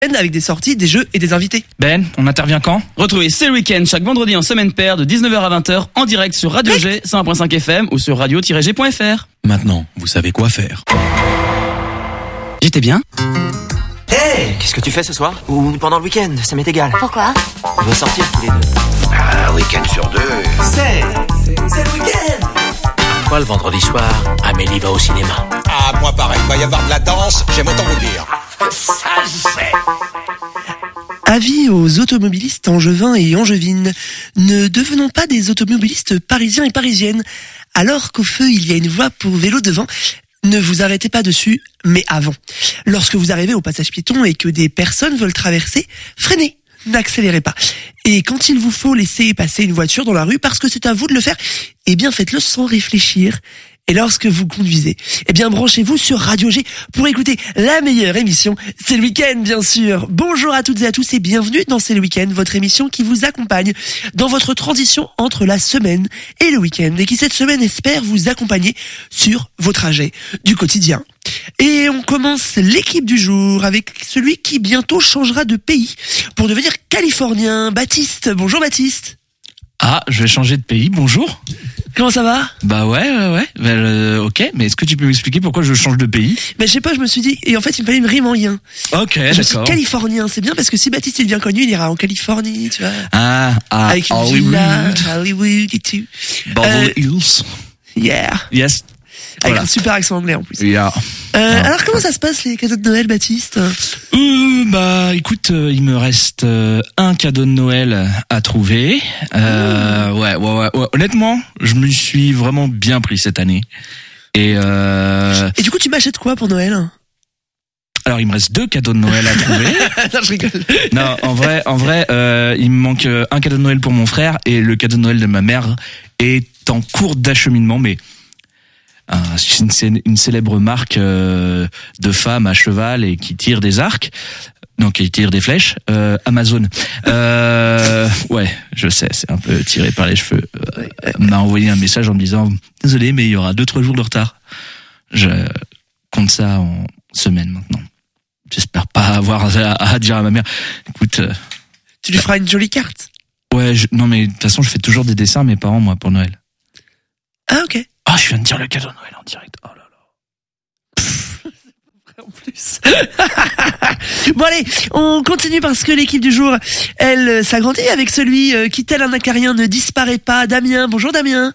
avec des sorties, des jeux et des invités. Ben, on intervient quand ? Retrouvez C'est le week-end chaque vendredi en semaine paire de 19h à 20h en direct sur Radio G 101.5 FM ou sur radio-g.fr. Maintenant, vous savez quoi faire. J'étais bien. Hey, qu'est-ce que tu fais ce soir ? Ou pendant le week-end, ça m'est égal. Pourquoi ? On doit sortir tous les deux. Un week-end sur deux. C'est le week-end. Parfois, le vendredi soir, Amélie va au cinéma. Ah, moi pareil, il va y avoir de la danse, j'aime autant vous le dire. Ça, c'est... Avis aux automobilistes angevins et angevines. Ne devenons pas des automobilistes parisiens et parisiennes. Alors qu'au feu, il y a une voie pour vélo devant, ne vous arrêtez pas dessus, mais avant. Lorsque vous arrivez au passage piéton et que des personnes veulent traverser, freinez. N'accélérez pas. Et quand il vous faut laisser passer une voiture dans la rue parce que c'est à vous de le faire, eh bien faites-le sans réfléchir. Et lorsque vous conduisez, eh bien branchez-vous sur Radio G pour écouter la meilleure émission. C'est le week-end, bien sûr. Bonjour à toutes et à tous et bienvenue dans C'est le week-end, votre émission qui vous accompagne dans votre transition entre la semaine et le week-end et qui cette semaine espère vous accompagner sur vos trajets du quotidien. Et on commence l'équipe du jour avec celui qui bientôt changera de pays pour devenir californien. Baptiste, bonjour Baptiste. Ah, je vais changer de pays, bonjour. Comment ça va ? Bah ouais. Ok, mais est-ce que tu peux m'expliquer pourquoi je change de pays ? Ben je sais pas, je me suis dit, et en fait il me fallait une rime en yin. Ok, Je me suis d'accord. dit californien, c'est bien parce que si Baptiste est bien connu, il ira en Californie, tu vois. Avec Avec une villa, Hollywood et tout. Beverly Hills. Yeah. Yes. Avec Voilà. un super accent anglais en plus. Yeah. Alors comment ça se passe les cadeaux de Noël, Baptiste ? Bah écoute, il me reste un cadeau de Noël à trouver. Ouais. Honnêtement, je me suis vraiment bien pris cette année. Et Et du coup tu m'achètes quoi pour Noël ? alors il me reste 2 cadeaux de Noël à trouver. Non, je rigole. Non, en vrai, il me manque un cadeau de Noël pour mon frère et le cadeau de Noël de ma mère est en cours d'acheminement, mais c'est une célèbre marque de femmes à cheval et qui tirent des arcs. Non, qui tire des flèches. Amazon. Ouais, je sais, c'est un peu tiré par les cheveux. M'a envoyé un message en me disant désolé, mais il y aura 2-3 jours de retard. Je compte ça en semaine maintenant. J'espère pas avoir à dire à ma mère. Écoute, Tu lui feras une jolie carte. ouais, non mais de toute façon, je fais toujours des dessins à mes parents moi pour Noël. Ah ok. Ah, je viens de dire le cadeau de Noël en direct. Oh là là. En plus. Bon allez, on continue parce que l'équipe du jour, elle s'agrandit avec celui qui tel un acarien ne disparaît pas. Damien, bonjour Damien.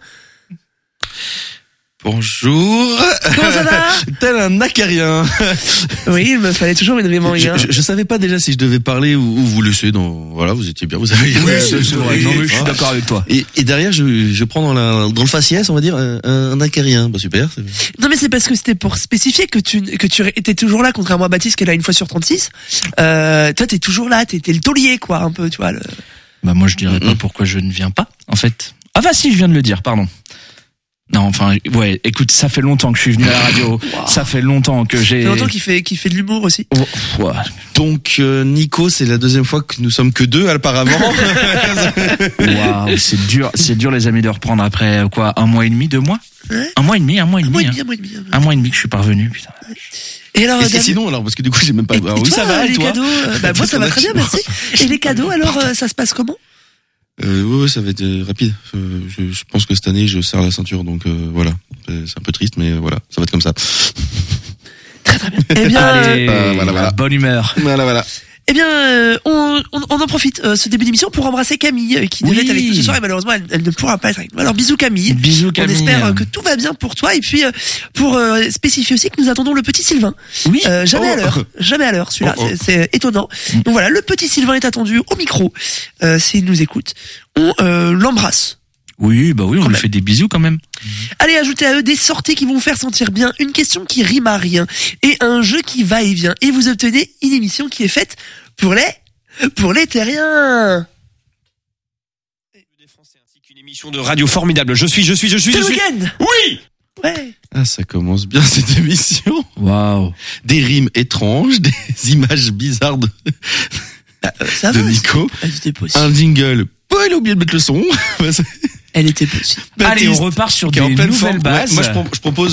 Bonjour. Comment ça va ? Tel un acarien. Oui, il me fallait toujours une rime en yin. Je savais pas déjà si je devais parler ou vous laisser. Voilà, vous étiez bien, vous avez. C'est vrai. Non mais je suis d'accord avec toi. Et derrière, je prends dans le faciès, on va dire, un acarien. Bah super. Non mais c'est parce que c'était pour spécifier que tu étais toujours là, contrairement à Baptiste qui est là une fois sur 36. Toi t'es toujours là, t'es le taulier quoi, un peu, tu vois. Bah moi je dirais pas pourquoi je ne viens pas en fait. Ah bah si, je viens de le dire, pardon. Non, enfin, ouais, écoute, ça fait longtemps que je suis venu à la radio. Wow. Ça fait longtemps que j'ai... Ça fait longtemps qu'il fait de l'humour aussi. Oh, ouais. Donc Nico, c'est la deuxième fois que nous sommes que 2 apparemment. Waouh, c'est dur les amis de reprendre après quoi, 1 mois et demi, 2 mois Ouais. Un mois et demi. Un mois et demi. 1 mois et demi que je suis parvenu, putain. Et alors, Et sinon, alors, parce que du coup, j'ai même pas. et Oui, toi, ça va. les toi cadeaux, moi ça va très bien, merci. Et les cadeaux, alors ça se passe comment ? Ouais, ça va être rapide. Je pense que cette année, je serre la ceinture, donc voilà. C'est un peu triste, mais voilà, ça va être comme ça. Très bien. Eh bien, Allez, voilà. bonne humeur. Voilà. eh bien, on en profite ce début d'émission pour embrasser Camille qui devait être avec nous ce soir et malheureusement elle ne pourra pas être avec nous. Alors bisous Camille. Bisous Camille. On espère que tout va bien pour toi et puis pour spécifier aussi que nous attendons le petit Sylvain. Oui. Jamais à l'heure celui-là. C'est étonnant. Donc voilà, le petit Sylvain est attendu au micro. S'il nous écoute, on l'embrasse. Oui, bah oui, on Quand lui même. fait des bisous quand même. Allez, ajoutez à eux des sorties qui vont vous faire sentir bien, une question qui rime à rien et un jeu qui va et vient. Et vous obtenez une émission qui est faite pour les terriens. Des Français ainsi qu'une émission de radio formidable. Je suis. C'est le week-end. Oui. Ouais. Ah, ça commence bien cette émission. Waouh. Des rimes étranges, des images bizarres de Ça de va. Nico. C'était possible. Un jingle. Oh, il a oublié de mettre le son. Elle était possible. Allez, on repart sur des Qui est en pleine nouvelles forme. bases. Ouais, moi, je propose.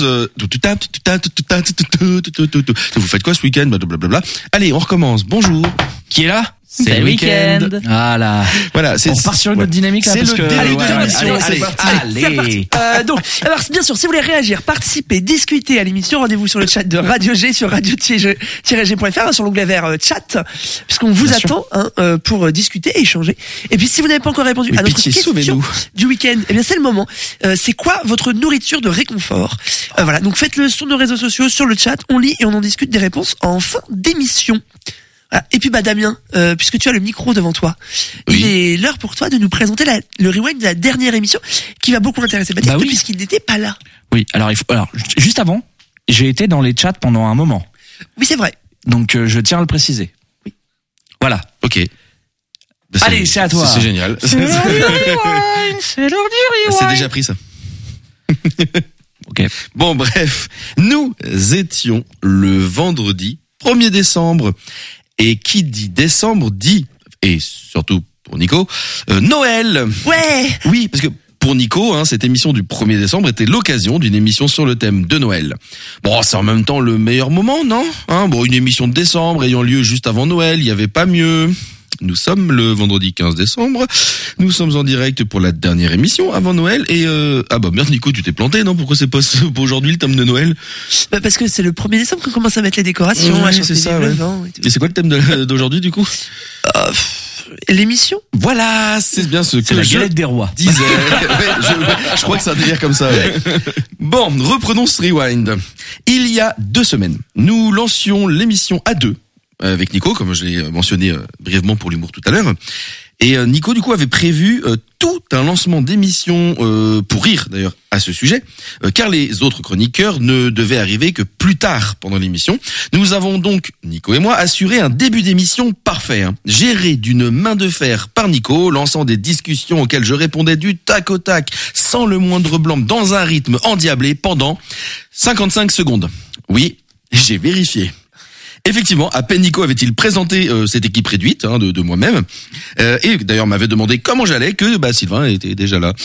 Vous faites quoi ce week-end? Blablabla. Allez, on recommence. Bonjour. Qui est là? C'est le week-end. Voilà. Voilà, On repart sur une autre dynamique là. C'est parce le que- début de ouais, l'émission. allez, C'est parti. C'est parti. Donc, alors bien sûr, si vous voulez réagir, participer, discuter à l'émission, rendez-vous sur le chat de Radio G sur radio-g.fr sur l'onglet vert chat, puisqu'on vous Bien attend pour discuter et échanger. Et puis si vous n'avez pas encore répondu Mais à notre pitié, question sauvez-nous. du week-end, eh bien c'est le moment. C'est quoi votre nourriture de réconfort? Voilà, donc faites-le sur nos réseaux sociaux, sur le chat, on lit et on en discute des réponses en fin d'émission. Voilà. Et puis Damien, puisque tu as le micro devant toi, Oui. il est l'heure pour toi de nous présenter le rewind de la dernière émission qui va beaucoup intéresser Baptiste, Bah oui. puisqu'il n'était pas là. Oui, alors juste avant, j'ai été dans les chats pendant un moment. Oui, c'est vrai. Donc je tiens à le préciser. Oui. Voilà. Ok. Bah, Allez, c'est à toi. C'est génial. C'est l'heure du rewind. C'est déjà pris ça. Ok. Bon, bref, nous étions le vendredi 1er décembre. Et qui dit décembre dit, et surtout pour Nico, Noël. Ouais. Oui, parce que pour Nico, cette émission du 1er décembre était l'occasion d'une émission sur le thème de Noël. Bon, c'est en même temps le meilleur moment, non? Bon, une émission de décembre ayant lieu juste avant Noël, il n'y avait pas mieux. Nous sommes le vendredi 15 décembre. Nous sommes en direct pour la dernière émission avant Noël. Et ah bah merde Nico, tu t'es planté, non? Pourquoi c'est pas pour aujourd'hui le thème de Noël? Bah, parce que c'est le 1er décembre qu'on commence à mettre les décorations, Ouais, à chanter c'est ça, Vive le ouais. vent et tout. Et c'est quoi le thème d'aujourd'hui du coup? L'émission? Voilà, c'est bien ce C'est que la je galette des rois. disais. Ouais, je crois que c'est un délire comme ça. Ouais. Bon, reprenons ce rewind. Il y a 2 semaines, nous lancions l'émission à 2 avec Nico, comme je l'ai mentionné brièvement pour l'humour tout à l'heure. Et Nico, du coup, avait prévu tout un lancement d'émission pour rire, d'ailleurs, à ce sujet, car les autres chroniqueurs ne devaient arriver que plus tard pendant l'émission. Nous avons donc, Nico et moi, assuré un début d'émission parfait, géré d'une main de fer par Nico, lançant des discussions auxquelles je répondais du tac au tac, sans le moindre blanc, dans un rythme endiablé pendant 55 secondes. Oui, j'ai vérifié. Effectivement, à peine Nico avait-il présenté cette équipe réduite de moi-même, et d'ailleurs m'avait demandé comment j'allais, que Sylvain était déjà là.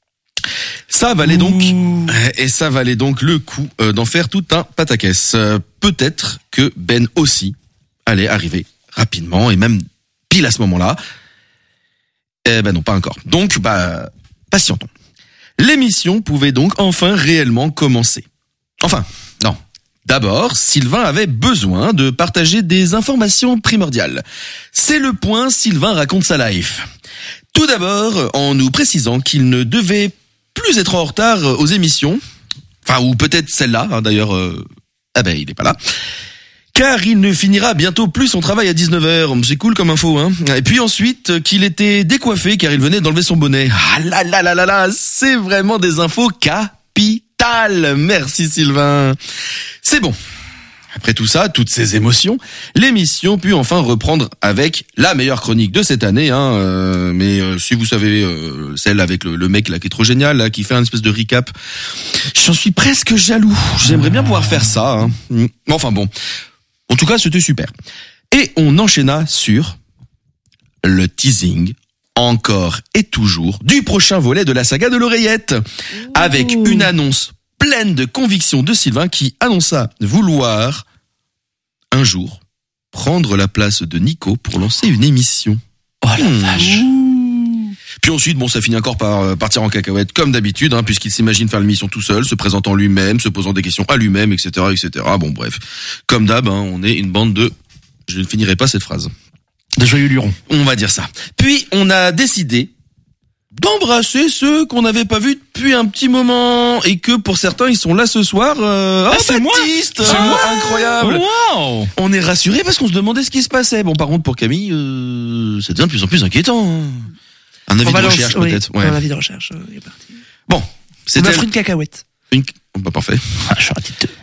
Ça valait donc, et ça valait donc le coup d'en faire tout un pataquès. Peut-être que Ben aussi allait arriver rapidement, et même pile à ce moment-là. Non, pas encore. Donc, patientons. L'émission pouvait donc enfin réellement commencer. Enfin, non. D'abord, Sylvain avait besoin de partager des informations primordiales. C'est le point Sylvain raconte sa life. Tout d'abord, en nous précisant qu'il ne devait plus être en retard aux émissions. Enfin, ou peut-être celle-là, d'ailleurs. Il n'est pas là. Car il ne finira bientôt plus son travail à 19h. C'est cool comme info, Et puis ensuite, qu'il était décoiffé car il venait d'enlever son bonnet. Ah là, c'est vraiment des infos capitales. Merci Sylvain. C'est bon. Après tout ça, toutes ces émotions, l'émission put enfin reprendre avec la meilleure chronique de cette année. Mais si vous savez, celle avec le mec là qui est trop génial, là, qui fait un espèce de recap, j'en suis presque jaloux. J'aimerais bien pouvoir faire ça. Enfin bon. En tout cas, c'était super. Et on enchaîna sur le teasing, encore et toujours, du prochain volet de la saga de l'oreillette. Avec une annonce pleine de conviction de Sylvain qui annonça vouloir, un jour, prendre la place de Nico pour lancer une émission. Oh la vache. Puis ensuite, ça finit encore par partir en cacahuète, comme d'habitude, puisqu'il s'imagine faire l'émission tout seul, se présentant lui-même, se posant des questions à lui-même, etc., etc. Bon, bref. Comme d'hab, on est une bande de... Je ne finirai pas cette phrase. De joyeux lurons. On va dire ça. Puis, on a décidé d'embrasser ceux qu'on n'avait pas vus depuis un petit moment, et que pour certains, ils sont là ce soir. C'est moi. Baptiste, c'est moi, incroyable. Wow. On est rassurés parce qu'on se demandait ce qui se passait. Bon, par contre, pour Camille, ça devient de plus en plus inquiétant. Un avis de recherche, peut-être. Ouais. Un avis de recherche, est parti. Bon, On c'était offre une cacahuète. parfait. Je suis ravi de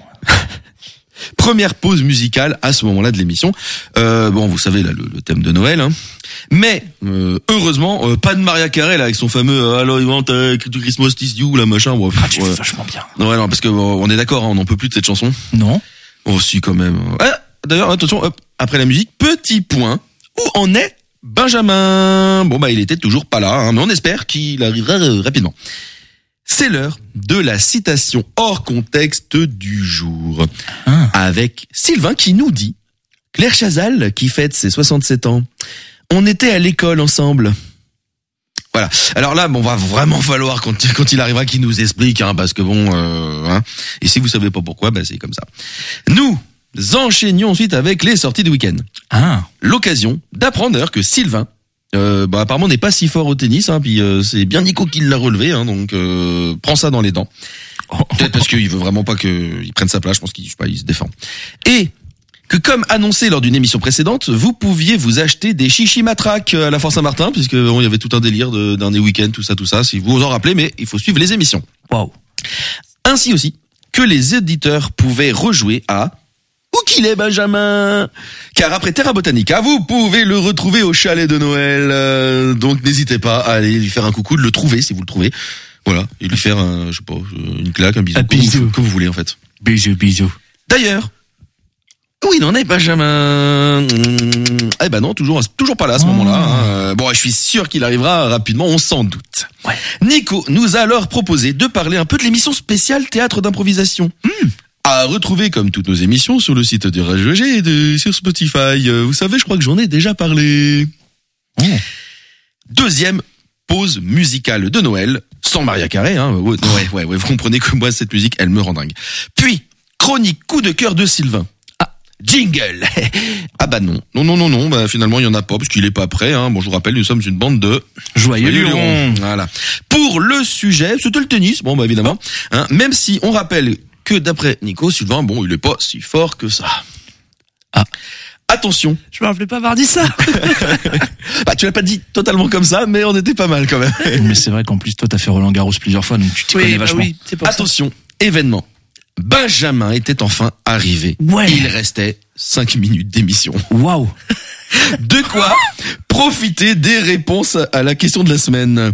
Première pause musicale à ce moment-là de l'émission. Vous savez là le thème de Noël. Mais heureusement, pas de Mariah Carey là avec son fameux "Hello, you want Christmas is you" la machin. tu fais vachement bien. Ouais, non, parce que on est d'accord, on n'en peut plus de cette chanson. Non. Oh si, quand même. D'ailleurs, attention, hop, après la musique, petit point. Où en est Benjamin. Bon, il était toujours pas là, hein, mais on espère qu'il arrivera rapidement. C'est l'heure de la citation hors contexte du jour. Avec Sylvain qui nous dit « Claire Chazal, qui fête ses 67 ans, on était à l'école ensemble. » Voilà. Alors là, va vraiment falloir quand il arrivera qu'il nous explique, hein, parce que et si vous savez pas pourquoi, c'est comme ça. Nous enchaînions ensuite avec les sorties de week-end. L'occasion d'apprendre d'ailleurs que Sylvain, apparemment n'est pas si fort au tennis, hein, puis c'est bien Nico qui l'a relevé, hein, donc prends ça dans les dents. Peut-être parce qu'il veut vraiment pas qu'il prenne sa place, je pense qu'il se défend. Et que comme annoncé lors d'une émission précédente, vous pouviez vous acheter des chichis matraques à la Fort Saint-Martin, puisque il y avait tout un délire d'un des week-ends, tout ça, si vous vous en rappelez, mais il faut suivre les émissions. Wow. Ainsi aussi que les éditeurs pouvaient rejouer à Où qu'il est Benjamin, car après Terra Botanica, vous pouvez le retrouver au chalet de Noël, donc n'hésitez pas à aller lui faire un coucou, de le trouver si vous le trouvez, voilà, et lui faire une claque, un bisou, comme vous voulez en fait. Bisous. D'ailleurs, où il en est Benjamin? Non, toujours pas là à ce moment-là. Hein. Je suis sûr qu'il arrivera rapidement, on s'en doute. Ouais. Nico nous a alors proposé de parler un peu de l'émission spéciale Théâtre d'improvisation. À retrouver comme toutes nos émissions sur le site de Radio G et sur Spotify. Vous savez, je crois que j'en ai déjà parlé. Deuxième pause musicale de Noël, sans Maria Carré. Hein. Ouais, vous comprenez que moi, cette musique, elle me rend dingue. Puis, chronique coup de cœur de Sylvain. Jingle. Non. Finalement, il y en a pas parce qu'il est pas prêt. Hein. Bon, je vous rappelle, nous sommes une bande de Joyeux Lurons. Voilà. Pour le sujet, c'était le tennis. Bon, évidemment. Hein, même si on rappelle que d'après Nico, Sylvain, il est pas si fort que ça. Attention. Je me rappelais pas avoir dit ça. Tu l'as pas dit totalement comme ça, mais on était pas mal quand même. Mais c'est vrai qu'en plus, toi, t'as fait Roland Garros plusieurs fois, donc tu t'y connais vachement. Oui, c'est pour Attention, événement. Benjamin était enfin arrivé. Ouais. Il restait 5 minutes d'émission. Waouh. De quoi profiter des réponses à la question de la semaine.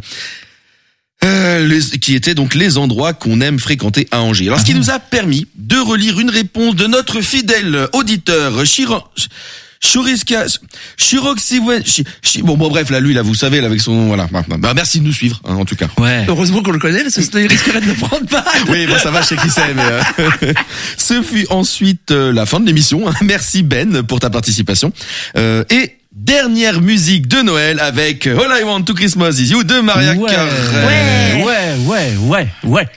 Qui étaient donc les endroits qu'on aime fréquenter à Angers. Alors, ce qui nous a permis de relire une réponse de notre fidèle auditeur, bref, lui, vous savez, avec son, voilà. Merci de nous suivre, hein, en tout cas. Ouais. Heureusement qu'on le connaît, parce que sinon il risquerait de ne prendre pas. Oui, ça va, je sais qui c'est, mais ce fut ensuite la fin de l'émission. Merci Ben pour ta participation. Et dernière musique de Noël avec All I Want to Christmas Is You de Maria Carey. Ouais.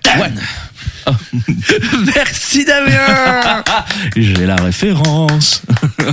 Merci Damien. J'ai la référence.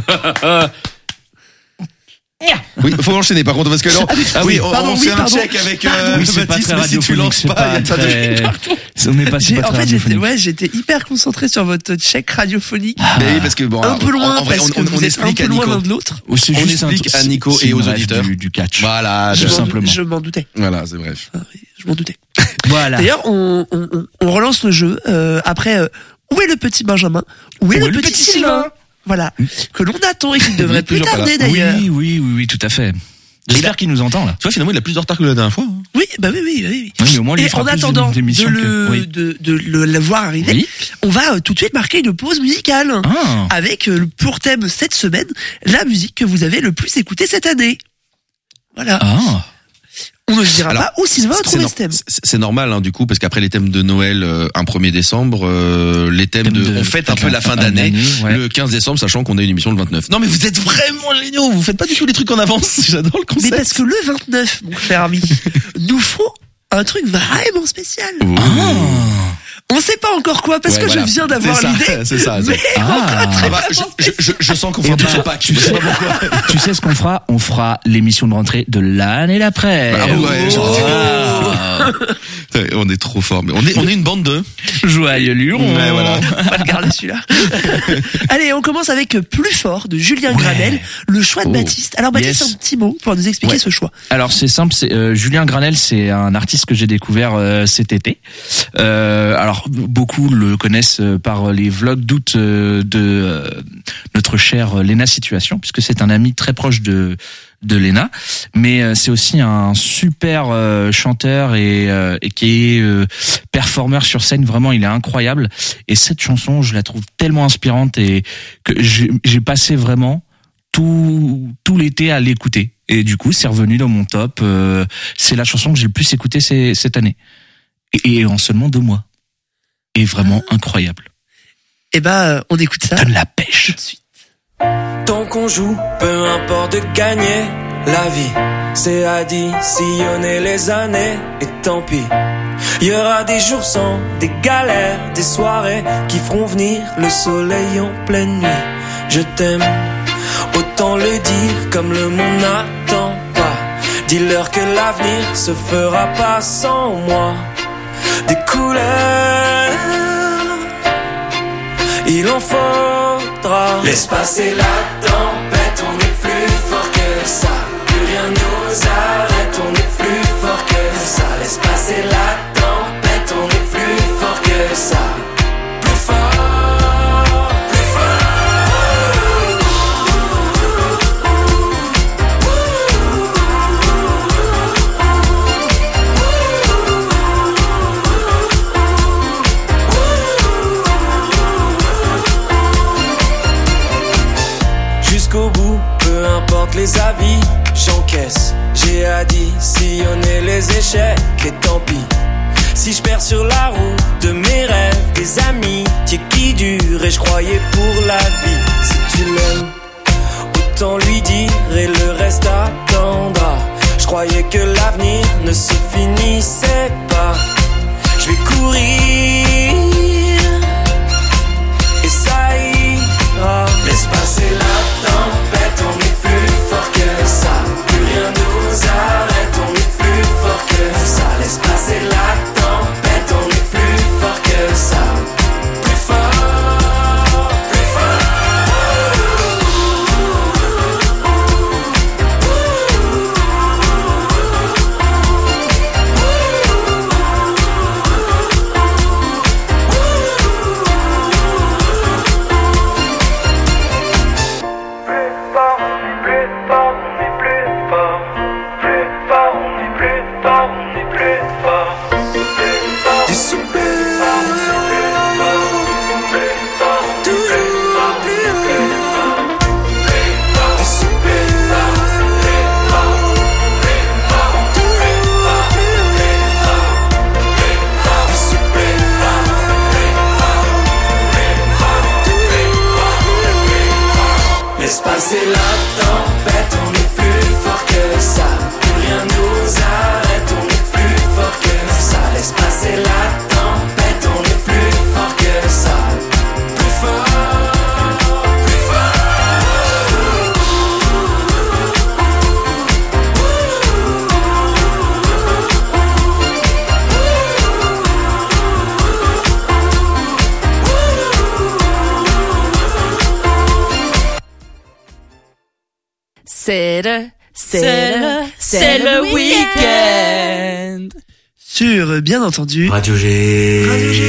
Oui, faut enchaîner par contre parce que on fait un check avec Baptiste, mais si tu lances pas, il y a pas de... J'étais hyper concentré sur votre check radiophonique. Mais oui, parce que un peu loin, en vrai, parce que on explique à Nico l'un de l'autre. On explique à Nico et aux auditeurs du catch. Voilà, tout simplement. Je m'en doutais. Voilà, c'est bref. Je m'en doutais. Voilà. D'ailleurs, on relance le jeu après. Où est le petit Benjamin? Où est le petit Sylvain? Voilà, que l'on attend et qui devrait plus tarder d'ailleurs. Oui, tout à fait. J'espère qu'il nous entend là. Tu vois, finalement, il a plus de retard que la dernière fois. Hein. Oui. Oui, mais au moins, et en attendant de le voir arriver, on va tout de suite marquer une pause musicale avec pour thème cette semaine la musique que vous avez le plus écoutée cette année. Voilà. On ne dira pas où Sylvain a trouvé ce thème. C'est normal, hein, du coup, parce qu'après les thèmes de Noël, un 1er décembre, les thèmes on fête un peu la fin d'année, le 15 décembre, sachant qu'on a une émission le 29. Non, mais vous êtes vraiment géniaux, vous faites pas du tout les trucs en avance, j'adore le concept. Mais parce que le 29, mon cher ami, nous faut un truc vraiment spécial. On sait pas encore quoi, parce que je viens d'avoir l'idée. C'est ça. Mais je sens qu'on fera tout ce pack. Tu sais ce qu'on fera? On fera l'émission de rentrée de l'année d'après. On est trop fort. Mais on est une bande de Joyeux Lurons. Ouais, voilà. On va le garder celui-là. Allez, on commence avec Plus fort de Julien Granel, le choix de Baptiste. Alors Baptiste, un petit mot pour nous expliquer ce choix. Alors c'est simple, Julien Granel, c'est un artiste que j'ai découvert cet été. Alors beaucoup le connaissent par les vlogs d'août de notre chère Léna Situation, puisque c'est un ami très proche de Léna, mais c'est aussi un super chanteur et qui est performeur sur scène. Vraiment, il est incroyable. Et cette chanson, je la trouve tellement inspirante et que j'ai passé vraiment tout l'été à l'écouter. Et du coup, c'est revenu dans mon top. C'est la chanson que j'ai le plus écoutée cette année. Et en seulement 2 mois. Et vraiment incroyable. Eh ben, on écoute ça. Donne la pêche. Tout de suite. Tant qu'on joue, peu importe de gagner. La vie, c'est additionner les années. Et tant pis, il y aura des jours sans, des galères, des soirées qui feront venir le soleil en pleine nuit. Je t'aime, autant le dire comme le monde n'attend pas. Dis-leur que l'avenir se fera pas sans moi. Des couleurs, il en faudra. Laisse passer la tempête, on est plus fort que ça. Plus rien nous arrête, on est plus fort que ça. Laisse passer la tempête, on est plus fort que ça. Plus fort, plus jusqu'au bout, peu importe les avis, j'encaisse. J'ai additionné les échecs et tant pis. Si je perds sur la route de mes rêves, des amitiés qui durent et je croyais pour la vie. Si tu l'aimes, autant lui dire et le reste attendra. Je croyais que l'avenir ne se finissait pas. Je vais courir et ça ira. Laisse passer la tempête, on est plus fort que ça. Plus rien nous arrête, on est plus fort que ça. Laisse passer la tempête, on est plus fort que ça. Plus fort, plus laisse passer la tempête, on est plus fort que ça. Plus rien nous arrête, on est plus fort que ça. Laisse passer la tempête, on est plus fort que ça. Plus fort, plus fort. C'est le week-end. Sur, bien entendu, Radio G.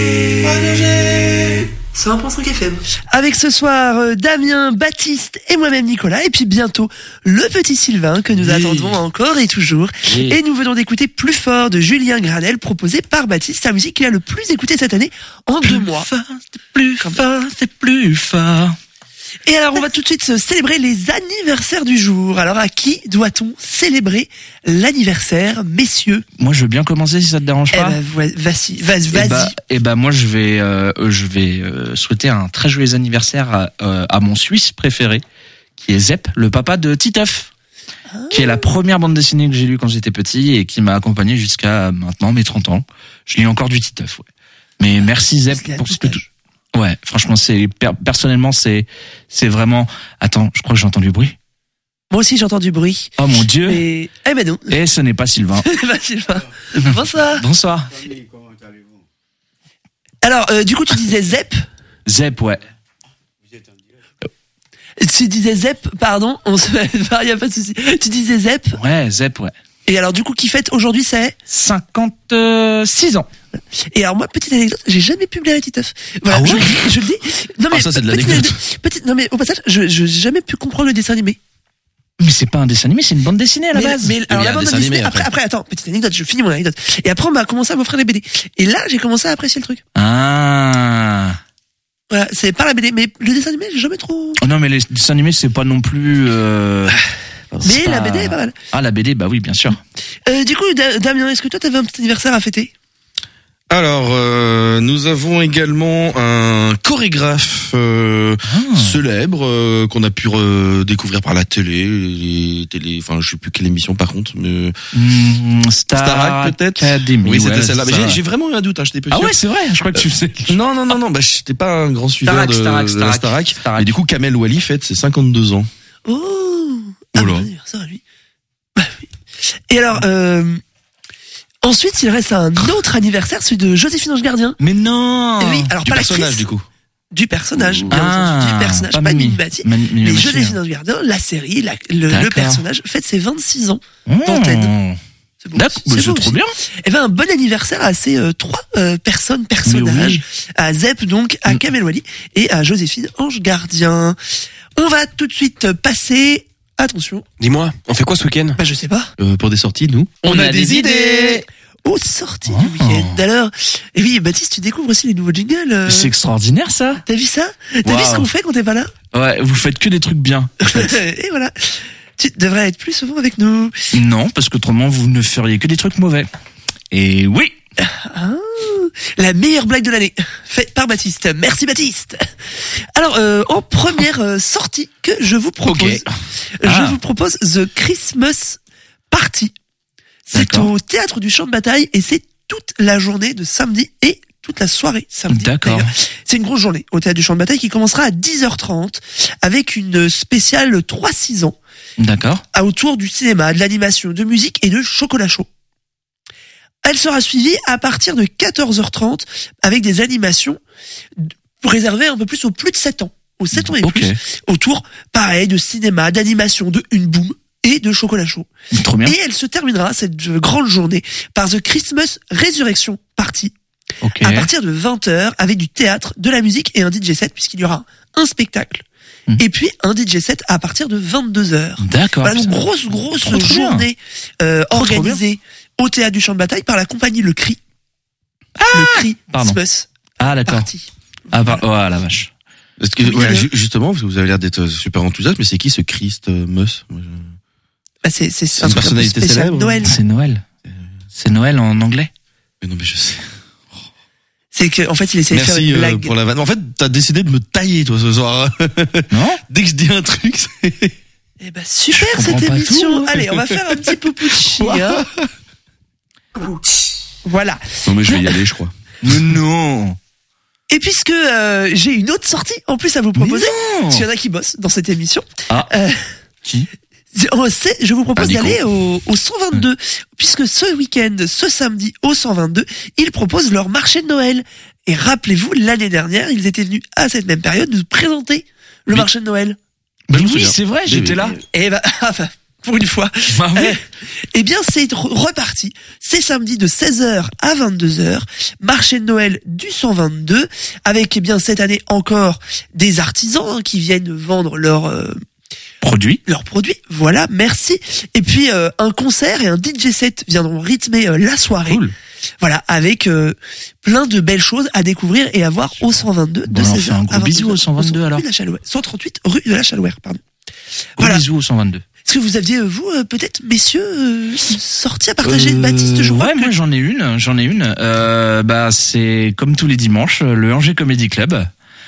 101.5 FM. Avec ce soir, Damien, Baptiste et moi-même Nicolas. Et puis bientôt, le petit Sylvain que nous attendons encore et toujours. Et nous venons d'écouter Plus fort de Julien Granel, proposé par Baptiste. C'est la musique qu'il a le plus écoutée cette année en 2 mois. Plus fort, c'est plus fort. Et alors, on va tout de suite célébrer les anniversaires du jour. Alors, à qui doit-on célébrer l'anniversaire, messieurs? Moi, je veux bien commencer si ça te dérange pas. Vas-y. Moi, je vais souhaiter un très joyeux anniversaire à mon Suisse préféré, qui est Zep, le papa de Titeuf, qui est la première bande dessinée que j'ai lue quand j'étais petit et qui m'a accompagné jusqu'à maintenant mes 30 ans. Je lis encore du Titeuf, ouais. Mais merci Zep pour ce que tout. Ouais, franchement, personnellement, c'est vraiment. Attends, je crois que j'entends du bruit. Moi aussi, j'entends du bruit. Oh mon Dieu. Et ben non. Et ce n'est pas Sylvain. Sylvain. Bonsoir. Bonsoir. Alors, du coup, tu disais Zep. Zep, ouais. Tu disais Zep, pardon. Il y a pas de souci. Tu disais Zep. Ouais, Zep, ouais. Et alors, du coup, qui fête aujourd'hui, c'est 56 ans. Et alors, moi, petite anecdote, j'ai jamais publié la Titeuf. Voilà, ah ouais je le dis. Non, mais, ça, c'est de l'anecdote. Non, mais au passage, j'ai jamais pu comprendre le dessin animé. Mais c'est pas un dessin animé, c'est une bande dessinée à la base. Mais alors, la bande dessinée, après, attends, petite anecdote, je finis mon anecdote. Et après, on m'a commencé à m'offrir des BD. Et là, j'ai commencé à apprécier le truc. Ah. Voilà, c'est pas la BD, mais le dessin animé, j'ai jamais trop. Oh non, mais les dessins animés, c'est pas non plus. Mais la BD est pas mal. Ah, la BD, bah oui, bien sûr. Du coup, Damien, est-ce que toi, t'avais un petit anniversaire à fêter? Alors, nous avons également un chorégraphe célèbre qu'on a pu découvrir par la télé, enfin je sais plus quelle émission par contre, mais Starac peut-être. Academy, oui, c'était ouais, celle-là. c'est Mais ça. j'ai vraiment eu un doute, j'étais pas sûr. Ah ouais, c'est vrai, je crois que tu le sais. Non, bah j'étais pas un grand suiveur de la Starac. Mais du coup, Kamel Ouali fête ses 52 ans. Oh, Oula. bon anniversaire à lui. Bah oui. Et alors, ensuite, il reste un autre anniversaire, celui de Joséphine Ange Gardien. Mais non. Et oui, alors Du pas personnage l'actrice, du coup. du personnage, bien entendu, du personnage, pas Mimi. Mimi Mati. Mais Joséphine Ange Gardien, la série, le D'accord. personnage, fête ses 26 ans d'antenne. C'est beau. D'accord, c'est beau trop aussi. bien. Eh ben, un bon anniversaire à ces trois personnages, oui. à Zep donc, à Kamel Ouali et à Joséphine Ange Gardien. On va tout de suite passer. Attention. Dis-moi, on fait quoi ce week-end? Bah je sais pas. Pour des sorties, nous. On a des idées. Aux sorties du week-end. Alors, et oui, Baptiste, tu découvres aussi les nouveaux jingles. C'est extraordinaire, ça. T'as vu ça? T'as Wow. vu ce qu'on fait quand t'es pas là? Ouais, vous faites que des trucs bien. Et voilà. Tu devrais être plus souvent avec nous. Non, parce qu'autrement, vous ne feriez que des trucs mauvais. Et oui. Ah, la meilleure blague de l'année, faite par Baptiste. Merci Baptiste. Alors, en première sortie que je vous propose, Ok. je vous propose The Christmas Party. C'est D'accord. au Théâtre du Champ de Bataille et c'est toute la journée de samedi et toute la soirée samedi. D'accord. d'ailleurs. C'est une grosse journée au Théâtre du Champ de Bataille qui commencera à 10h30 avec une spéciale 3-6 ans D'accord. autour du cinéma, de l'animation, de musique et de chocolat chaud. Elle sera suivie à partir de 14h30 avec des animations réservées un peu plus aux plus de 7 ans, aux 7 ans et Ok. plus, autour, pareil, de cinéma, d'animation, de Une Boom et de chocolat chaud. Trop bien. Et elle se terminera, cette grande journée, par The Christmas Resurrection Party, Ok. à partir de 20h, avec du théâtre, de la musique et un DJ set, puisqu'il y aura un spectacle. Et puis un DJ set à partir de 22h. D'accord. Voilà, donc grosse Trop bien. journée Trop organisée au Théâtre du Champ de Bataille par la compagnie Le Cri. Le Cri Pardon. Christmas Ah, d'accord. Party. Ah, oh, la vache. Parce que, ouais, justement, parce que vous avez l'air d'être super enthousiaste, mais c'est qui ce Christ Mus? Bah, c'est une personnalité spécial célèbre. Noël. C'est Noël. C'est Noël en anglais. Mais non, mais je sais. C'est que, en fait, il essaie de faire Merci une blague. pour la vanne. En fait, t'as décidé de me tailler, toi, ce soir. Non? Dès que je dis un truc, c'est... Eh ben, super Je cette comprends pas émission. tout. Allez, on va faire un petit poupouchi, hein. Voilà. Non, mais je vais y aller, je crois. Mais non. Et puisque j'ai une autre sortie en plus à vous proposer, non. parce qu'il y en a qui bossent dans cette émission, Ah. Qui? je vous propose Ah, Nico. d'aller au 122, puisque ce week-end, ce samedi au 122, ils proposent leur marché de Noël. Et rappelez-vous, l'année dernière, ils étaient venus à cette même période nous présenter le Oui. marché de Noël. Bah, je me Oui, souviens. c'est vrai, j'étais là. Et bah, enfin, pour une fois. Bah oui. Eh bien, c'est reparti. C'est samedi de 16h à 22h. Marché de Noël du 122. Avec, eh bien, cette année encore des artisans hein, qui viennent vendre Produit. leurs produits. Voilà, merci. Et puis, un concert et un DJ set viendront rythmer la soirée. Cool. Voilà, avec plein de belles choses à découvrir et à voir au 122 de Bon, on 16h fait un gros à bisou 22h. au 122 alors. 138 rue de la Chalouère, pardon. Gros Voilà. bisous au 122. Est-ce que vous aviez, vous, peut-être, messieurs, une sortie à partager de Baptiste, je crois Ouais, que- moi j'en ai une. Bah c'est comme tous les dimanches, le Angers Comedy Club.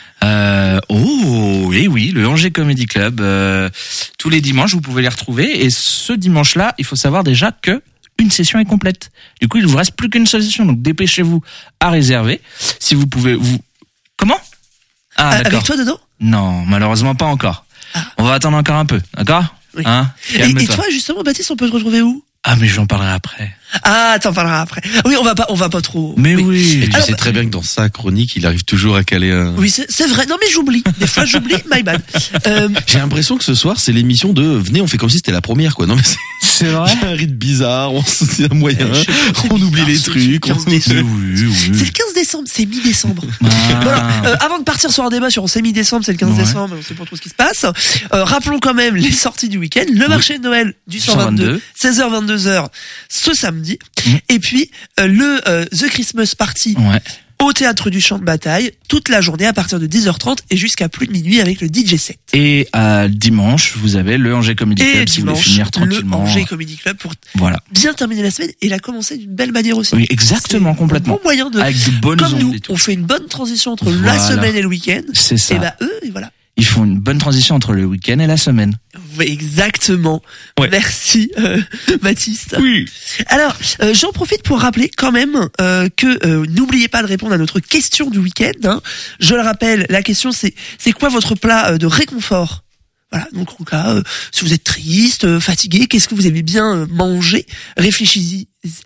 Et oui, le Angers Comedy Club. Tous les dimanches, vous pouvez les retrouver. Et ce dimanche-là, il faut savoir déjà que une session est complète. Du coup, il vous reste plus qu'une seule session. Donc dépêchez-vous à réserver. Si vous pouvez, Comment? Ah, d'accord. Avec toi dedans? Non, malheureusement pas encore. Ah. On va attendre encore un peu, d'accord? Oui. Hein? Et Calme-toi. toi, justement, Baptiste, on peut te retrouver où? Ah, mais j'en parlerai après. Ah, t'en parleras après. Oui, on va pas trop. Mais oui. Et tu Alors, sais très bien que dans sa chronique, il arrive toujours à caler un... Oui, c'est vrai. Non, mais j'oublie. Des fois, j'oublie. My bad. J'ai l'impression que ce soir, c'est l'émission de venez, on fait comme si c'était la première, quoi. Non, mais C'est vrai. c'est un rythme bizarre, on se dit un moyen, Je sais pas, c'est on oublie bizarre, les c'est trucs. le 15 décembre. Oui. C'est le 15 décembre. C'est mi-décembre. Ah. Voilà. Avant de partir sur un débat sur c'est mi-décembre, c'est le 15 Ouais. décembre, on sait pas trop ce qui se passe. Rappelons quand même les sorties du week-end. Le marché de Noël du 122, 16h, 22h, ce samedi. Et puis, The Christmas Party Ouais. au Théâtre du Champ de Bataille, toute la journée à partir de 10h30 et jusqu'à plus de minuit avec le DJ set. Et dimanche, vous avez le Angers Comedy Club si vous voulez finir tranquillement. Le Angers Comedy Club pour bien terminer la semaine et la commencer d'une belle manière aussi. Oui, exactement, complètement. Un bon moyen de, avec de bonnes comme ondes nous, et tout. on fait une bonne transition entre la semaine et le week-end. C'est ça. Et eux, et voilà. Ils font une bonne transition entre le week-end et la semaine. Oui, exactement. Ouais. Merci, Baptiste. Oui. Alors, j'en profite pour rappeler quand même que n'oubliez pas de répondre à notre question du week-end. Hein. Je le rappelle, la question c'est quoi votre plat de réconfort? Voilà, donc en cas, si vous êtes triste, fatigué, qu'est-ce que vous aimez bien manger? Réfléchissez-y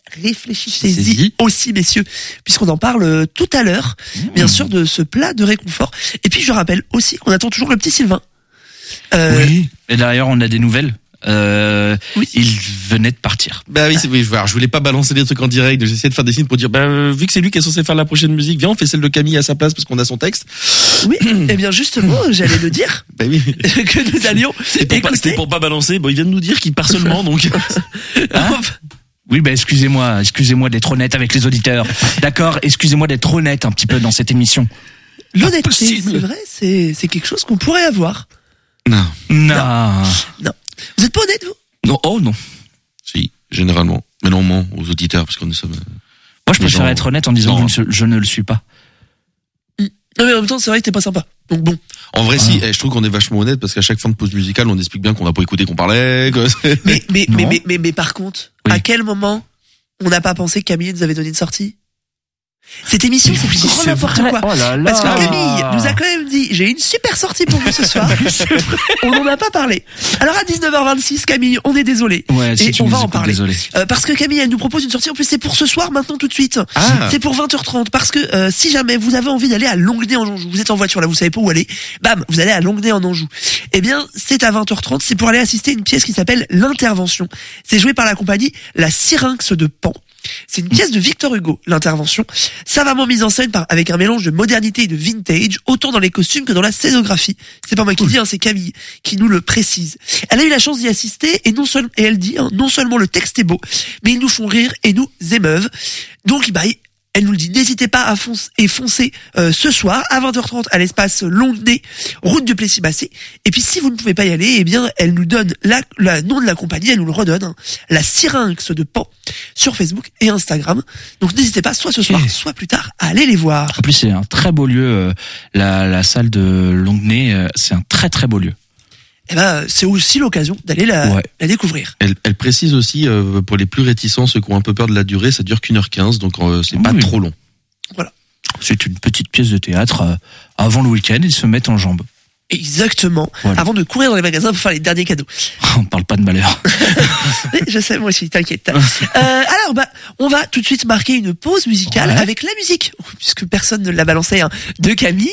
aussi, messieurs, puisqu'on en parle tout à l'heure, bien sûr, de ce plat de réconfort. Et puis je rappelle aussi qu'on attend toujours le petit Sylvain. Oui. Et d'ailleurs, on a des nouvelles. Il venait de partir. Bah oui, alors, je voulais pas balancer des trucs en direct, j'ai essayé de faire des signes pour dire, vu que c'est lui qui est censé faire la prochaine musique, viens, on fait celle de Camille à sa place parce qu'on a son texte. Oui, et bien justement, j'allais le dire. Bah oui. Que nous allions écouter. C'était pour pas balancer, il vient de nous dire qu'il part seulement, donc. Oui, excusez-moi d'être honnête avec les auditeurs. D'accord, excusez-moi d'être honnête un petit peu dans cette émission. L'honnêteté, c'est vrai, c'est quelque chose qu'on pourrait avoir. Non. Vous êtes pas honnête, vous? Non, non. Si, généralement. Mais non, on ment aux auditeurs, parce qu'on est... Moi, je préfère être honnête en disant que je ne le suis pas. Non, mais en même temps, c'est vrai que t'es pas sympa. Donc bon. En vrai, si, je trouve qu'on est vachement honnête, parce qu'à chaque fin de pause musicale, on explique bien qu'on n'a pas écouté qu'on parlait, quoi. Mais par contre, à quel moment on n'a pas pensé que Camille nous avait donné une sortie? Cette émission, c'est plus grand n'importe quoi. Oh là là. Parce que Camille nous a quand même dit, j'ai une super sortie pour vous ce soir. On n'en a pas parlé. Alors à 19h26, Camille, on est désolé. Ouais, et on va en parler. Désolé. Parce que Camille, elle nous propose une sortie. En plus, c'est pour ce soir, maintenant, tout de suite. C'est pour 20h30. Parce que si jamais vous avez envie d'aller à Longuenay en Anjou, vous êtes en voiture là, vous savez pas où aller. Bam, vous allez à Longuenay en Anjou. Eh bien, c'est à 20h30. C'est pour aller assister à une pièce qui s'appelle L'Intervention. C'est joué par la compagnie La Syrinx de Pan. C'est une pièce de Victor Hugo, L'Intervention, savamment mise en scène avec un mélange de modernité et de vintage, autant dans les costumes que dans la scénographie. C'est pas moi qui le dis, c'est Camille qui nous le précise. Elle a eu la chance d'y assister et elle dit, non seulement le texte est beau, mais ils nous font rire et nous émeuvent. Donc, elle nous le dit, n'hésitez pas à foncer ce soir à 20h30 à l'espace Longuenay, route de Plessis-Massé. Et puis si vous ne pouvez pas y aller, eh bien elle nous donne le nom de la compagnie, elle nous le redonne, La Syrinx de Pan, sur Facebook et Instagram. Donc n'hésitez pas, soit ce soir, soit plus tard, à aller les voir. En plus c'est un très beau lieu, la salle de Longuenay, c'est un très très beau lieu. Eh c'est aussi l'occasion d'aller la découvrir. Elle précise aussi, pour les plus réticents, ceux qui ont un peu peur de la durée, ça dure qu'1h15, donc c'est pas trop long. Voilà. C'est une petite pièce de théâtre avant le week-end, ils se mettent en jambes. Exactement. Voilà. Avant de courir dans les magasins pour faire les derniers cadeaux. On parle pas de malheur. Je sais, moi aussi, t'inquiète. Alors, on va tout de suite marquer une pause musicale avec la musique, puisque personne ne l'a balancé, de Camille.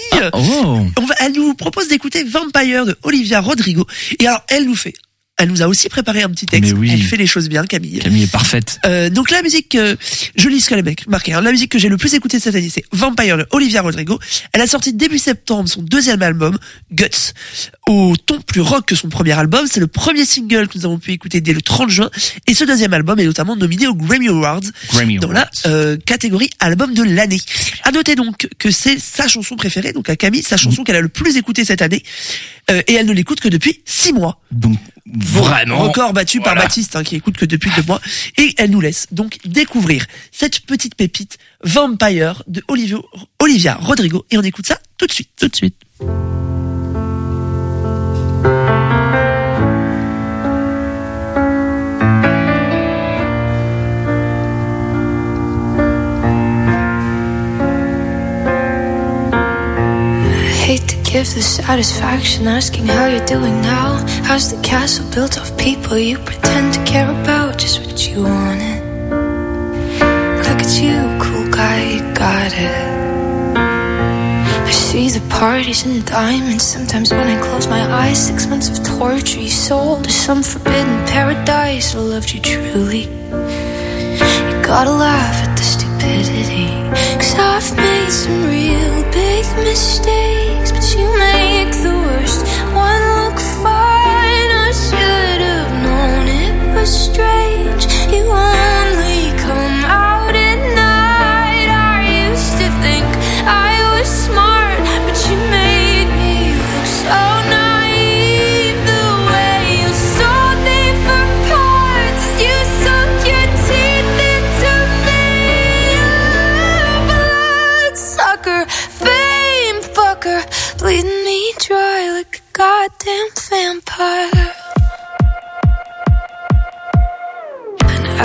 Elle nous propose d'écouter Vampire de Olivia Rodrigo. Et alors, elle nous a aussi préparé un petit texte. Oui. Elle fait les choses bien, Camille. Camille est parfaite. Donc la musique, je lis ce qu'elle a marqué. La musique que j'ai le plus écoutée cette année, c'est Vampire de Olivia Rodrigo. Elle a sorti début septembre son deuxième album, Guts, au ton plus rock que son premier album. C'est le premier single que nous avons pu écouter dès le 30 juin. Et ce deuxième album est notamment nominé aux Grammy Awards dans la catégorie album de l'année. À noter donc que c'est sa chanson préférée, donc à Camille, sa chanson qu'elle a le plus écoutée cette année. Et elle ne l'écoute que depuis 6 mois. Donc vraiment record battu par Baptiste, qui écoute que depuis 2 mois, et elle nous laisse donc découvrir cette petite pépite Vampire de Olivia Rodrigo, et on écoute ça tout de suite. Give the satisfaction asking how you're doing now. How's the castle built of people you pretend to care about? Just what you wanted. Look at you, cool guy, you got it. I see the parties and diamonds. Sometimes when I close my eyes, 6 months of torture you sold to some forbidden paradise. I loved you truly. You gotta laugh at the stupidity, 'cause I've made some real big mistakes, but you make the worst one look fine. I should have known it was strange. You only come out at night. I used to think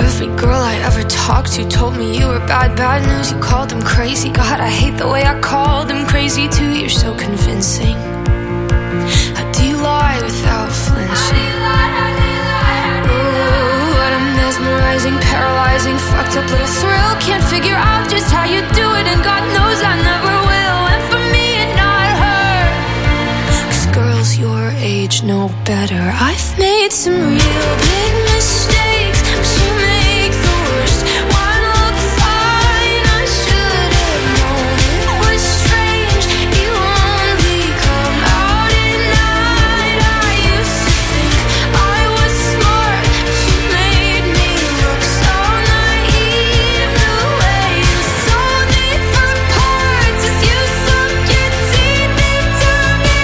Every girl I ever talked to told me you were bad, bad news. You called them crazy. God, I hate the way I called them crazy too. You're so convincing. How do you lie without flinching? Ooh, what a mesmerizing, paralyzing, fucked up little thrill. Can't figure out just how you do it, and God knows I never will. And for me and not her, 'cause girls your age know better. I've made some real big mistakes, but you make the worst one look fine. I should have known it was strange. You only come out at night. I used to think I was smart, but you made me look so naive. The way you sold me for parts as you sunk your teeth into me.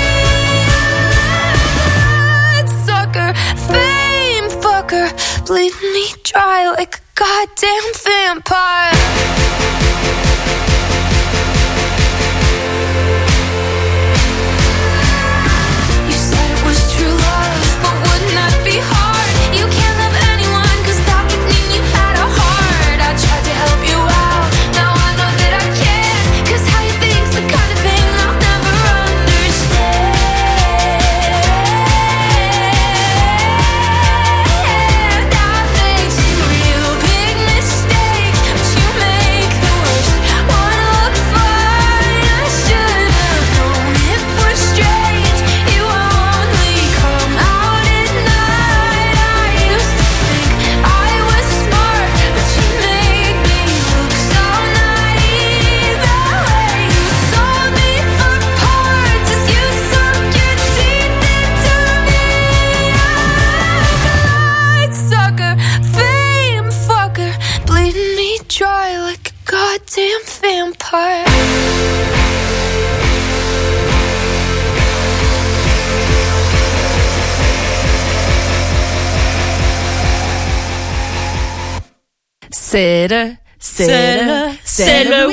Sucker, fame fucker, bleeding me dry like a goddamn vampire. You said it was true love, but wouldn't that be hard? You can't love anyone, 'cause that would mean you had a heart. I tried to help you out, now I know that I can't, 'cause how you think's the kind of thing I'll never understand. I've made some real big mistakes, but you make the worst one look fine. I should have known it was strange. You only come out at night. I used to think I was smart, but you made me look so naive. The way you sold me for parts as you sunk your teeth into me. Light sucker, fame fucker, bleeding me dry like a goddamn vampire. C'est le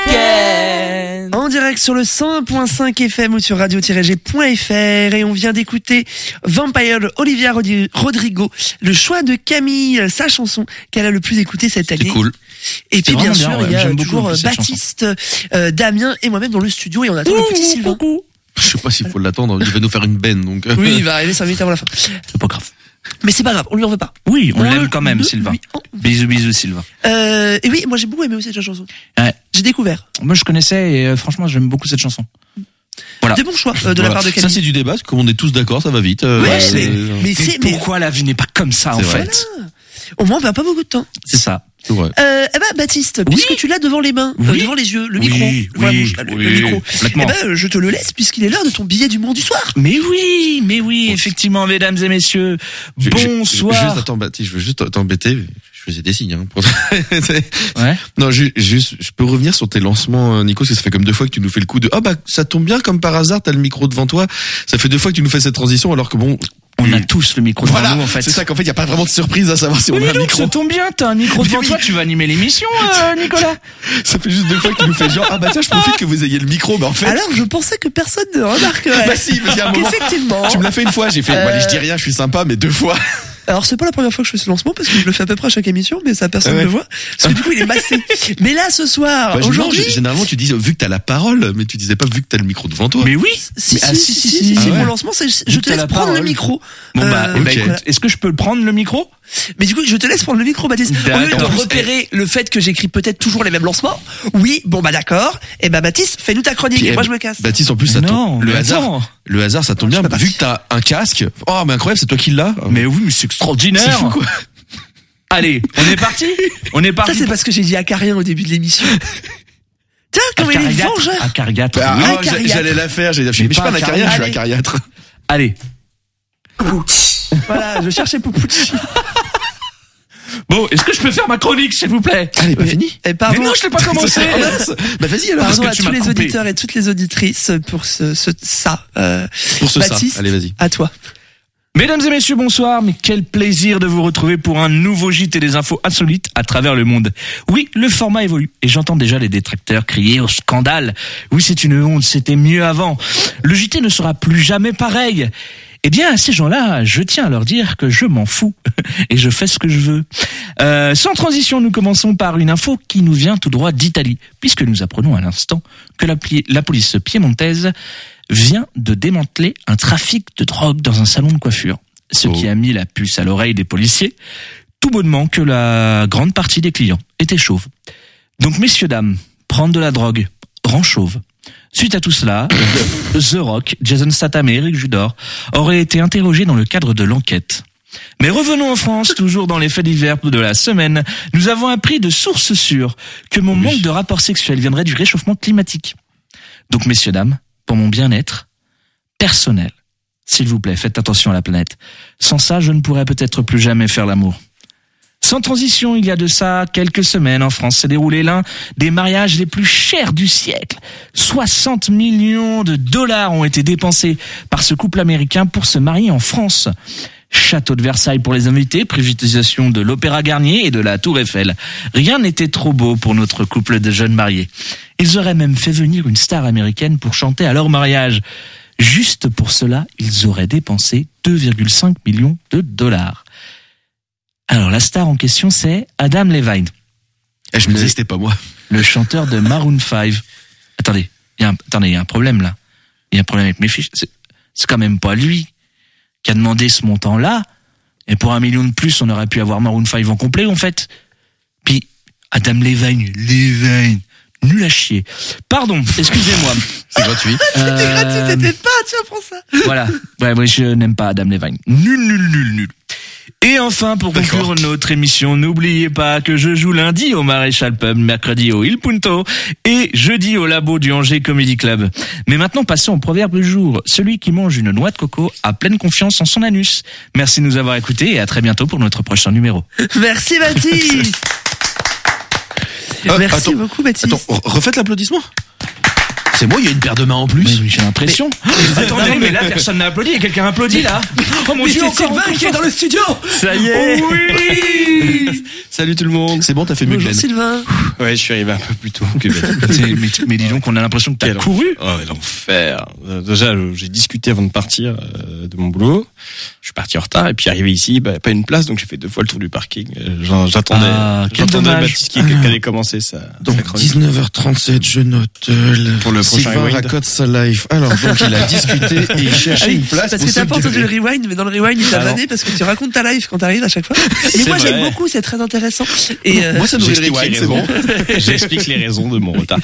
week-end. En direct sur le 101.5 FM ou sur radio-g.fr, et on vient d'écouter Vampire de Olivia Rodrigo, le choix de Camille, sa chanson qu'elle a le plus écoutée cette année. C'est cool. Et puis bien sûr, bien, ouais. il y a J'aime beaucoup, toujours en plus, cette Baptiste, Damien et moi-même dans le studio, et on attend le petit Sylvain. Je sais pas s'il faut l'attendre, il va nous faire une benne, donc. Oui, il va arriver 5 minutes avant la fin. C'est pas grave. Mais c'est pas grave, on lui en veut pas. Oui, on l'aime quand même, le Sylvain. lui en- Bisous, bisous, Sylvain. Et oui, moi j'ai beaucoup aimé aussi cette chanson. Ouais. J'ai découvert. Moi, je connaissais et franchement, j'aime beaucoup cette chanson. Voilà. Des bons choix de la Voilà. part de Ça, Camille. c'est du débat, parce qu'on est tous d'accord, ça va vite. Ouais, c'est- mais c'est mais Pourquoi la vie n'est pas comme ça, en C'est vrai. fait? au moins on perd pas beaucoup de temps. C'est ça. c'est vrai. Eh ben Baptiste, puisque tu l'as devant les mains, Oui. devant les yeux, le Oui, micro, oui, devant la bouche, là, le oui, micro. complètement. Eh ben je te le laisse puisqu'il est l'heure de ton billet d'humour du soir. Mais oui, effectivement, mesdames et messieurs. Bonsoir. Juste, attends, Baptiste, je veux juste t'embêter. Je faisais des signes, hein, pour... Ouais. Non, juste, je peux revenir sur tes lancements, Nico, parce que ça fait comme 2 fois que tu nous fais le coup de, ah bah, ça tombe bien, comme par hasard, t'as le micro devant toi. Ça fait 2 fois que tu nous fais cette transition, alors que bon. On a tous le micro devant Voilà, nous, en fait. c'est ça qu'en fait, il y a pas vraiment de surprise à savoir si on a un donc, micro. ça tombe bien, t'as un micro Mais devant oui. toi, tu vas animer l'émission, Nicolas. Ça fait juste 2 fois que tu nous fais genre, ah bah tiens, je profite que vous ayez le micro, mais en fait. Alors je pensais que personne ne remarquerait. Bah si, parce qu'il y a un moment. Qu'effectivement. Tu me l'as fait une fois, j'ai fait, bon, allez, je dis rien, je suis sympa, mais 2 fois. Alors c'est pas la première fois que je fais ce lancement parce que je le fais à peu près à chaque émission, mais ça personne Ah ouais. ne le voit parce que du coup il est massé. Mais là ce soir, Bah, aujourd'hui, généralement, tu dis, vu que t'as la parole, mais tu disais pas vu que t'as le micro devant toi. Mais oui. si, Ah, si, Ah ouais. mon lancement, c'est je Vu que te t'as laisse la prendre le parole. micro. Bon bah, ok. écoute, est-ce que je peux prendre le micro? Mais du coup, je te laisse prendre le micro, Baptiste. Au lieu de D'accord. repérer le fait que j'écris peut-être toujours les mêmes lancements. Oui, bon bah d'accord. Et bah Baptiste, fais-nous ta chronique. Puis, Et moi je me casse. Baptiste, en plus, ça Mais tombe. non, mais attends. Le hasard, ça tombe bien. peux pas. Vu que t'as un casque. Oh, mais incroyable, c'est toi qui l'as. Mais oui, mais c'est extraordinaire. C'est fou, quoi. Allez, on est parti? On est Ça parti. c'est parce que j'ai dit acarien au début de l'émission. Tiens, comme il est vengeur. Acariâtre. Ah, oui. oh, acariâtre. j'allais la faire. Mais je Mais suis pas un pas acariâtre, je suis un acariâtre. acariâtre. Allez. Voilà, je cherchais Poupouchi. Bon, est-ce que je peux faire ma chronique, s'il vous plaît? Allez, pas fini. Et pardon. Mais non, je l'ai pas commencé. Bah, vas-y, alors. Pardon que à tu tous m'as les coupé. auditeurs et toutes les auditrices pour ça. Pour ce ça. Baptiste, Allez, vas-y. à toi. Mesdames et messieurs, bonsoir, mais quel plaisir de vous retrouver pour un nouveau JT des infos insolites à travers le monde. Oui, le format évolue, et j'entends déjà les détracteurs crier au scandale. Oui, c'est une honte, c'était mieux avant. Le JT ne sera plus jamais pareil. Eh bien, à ces gens-là, je tiens à leur dire que je m'en fous, et je fais ce que je veux. Sans transition, nous commençons par une info qui nous vient tout droit d'Italie, puisque nous apprenons à l'instant que la police piémontaise vient de démanteler un trafic de drogue dans un salon de coiffure. Ce qui a mis la puce à l'oreille des policiers, tout bonnement que la grande partie des clients étaient chauves. Donc messieurs, dames, prendre de la drogue rend chauve. Suite à tout cela, The Rock, Jason Statham et Eric Judor auraient été interrogés dans le cadre de l'enquête. Mais revenons en France, toujours dans les faits divers de la semaine. Nous avons appris de sources sûres que mon manque de rapports sexuels viendrait du réchauffement climatique. Donc messieurs, dames, pour mon bien-être personnel, s'il vous plaît, faites attention à la planète. Sans ça, je ne pourrais peut-être plus jamais faire l'amour. Sans transition, il y a de ça quelques semaines en France s'est déroulé l'un des mariages les plus chers du siècle. 60 millions de dollars ont été dépensés par ce couple américain pour se marier en France. Château de Versailles pour les invités, privatisation de l'Opéra Garnier et de la Tour Eiffel. Rien n'était trop beau pour notre couple de jeunes mariés. Ils auraient même fait venir une star américaine pour chanter à leur mariage. Juste pour cela, ils auraient dépensé 2,5 millions de dollars. Alors, la star en question, c'est Adam Levine. Je me disais, c'était pas moi. Le chanteur de Maroon 5. Attendez, il y a un problème, là. Il y a un problème avec mes fiches. C'est quand même pas lui qui a demandé ce montant-là. Et pour 1 million de plus, on aurait pu avoir Maroon 5 en complet, en fait. Puis, Adam Levine, nul à chier. Pardon, excusez-moi. C'est gratuit. C'était gratuit, c'était pas, tiens, prends ça. Voilà. Ouais, je n'aime pas Adam Levine. Nul. Et enfin, pour conclure notre émission, n'oubliez pas que je joue lundi au Maréchal Pub, mercredi au Il Punto et jeudi au Labo du Angers Comedy Club. Mais maintenant, passons au proverbe du jour. Celui qui mange une noix de coco a pleine confiance en son anus. Merci de nous avoir écoutés et à très bientôt pour notre prochain numéro. Merci Baptiste. Merci beaucoup Baptiste. Attends, refaites l'applaudissement. C'est moi, il y a une paire de mains en plus. Mais j'ai l'impression. Attendez, mais là, personne n'a applaudi. Il y a quelqu'un applaudi, là. Oh mon Dieu, c'est Sylvain qui est dans le studio. Ça y est. Oui. Salut tout le monde. C'est bon, t'as fait mieux que Ben. Sylvain. Ouais, je suis arrivé un peu plus tôt que Ben. mais dis donc, on a l'impression que t'as couru. Oh, l'enfer. Déjà, j'ai discuté avant de partir de mon boulot. Je suis parti en retard et puis arrivé ici, pas une place, donc j'ai fait 2 fois le tour du parking. J'attendais Baptiste qui allait commencer ça. Donc 19h37, je note pour le prochain Sylvain raconte sa life. Alors donc il a discuté et il cherchait une place. Parce que t'as pas entendu le rewind, mais dans le rewind il t'a vanné parce que tu racontes ta life quand t'arrives à chaque fois. Mais moi j'aime beaucoup, c'est très intéressant. Et moi ça nous le rewind, c'est bon. J'explique les raisons de mon retard.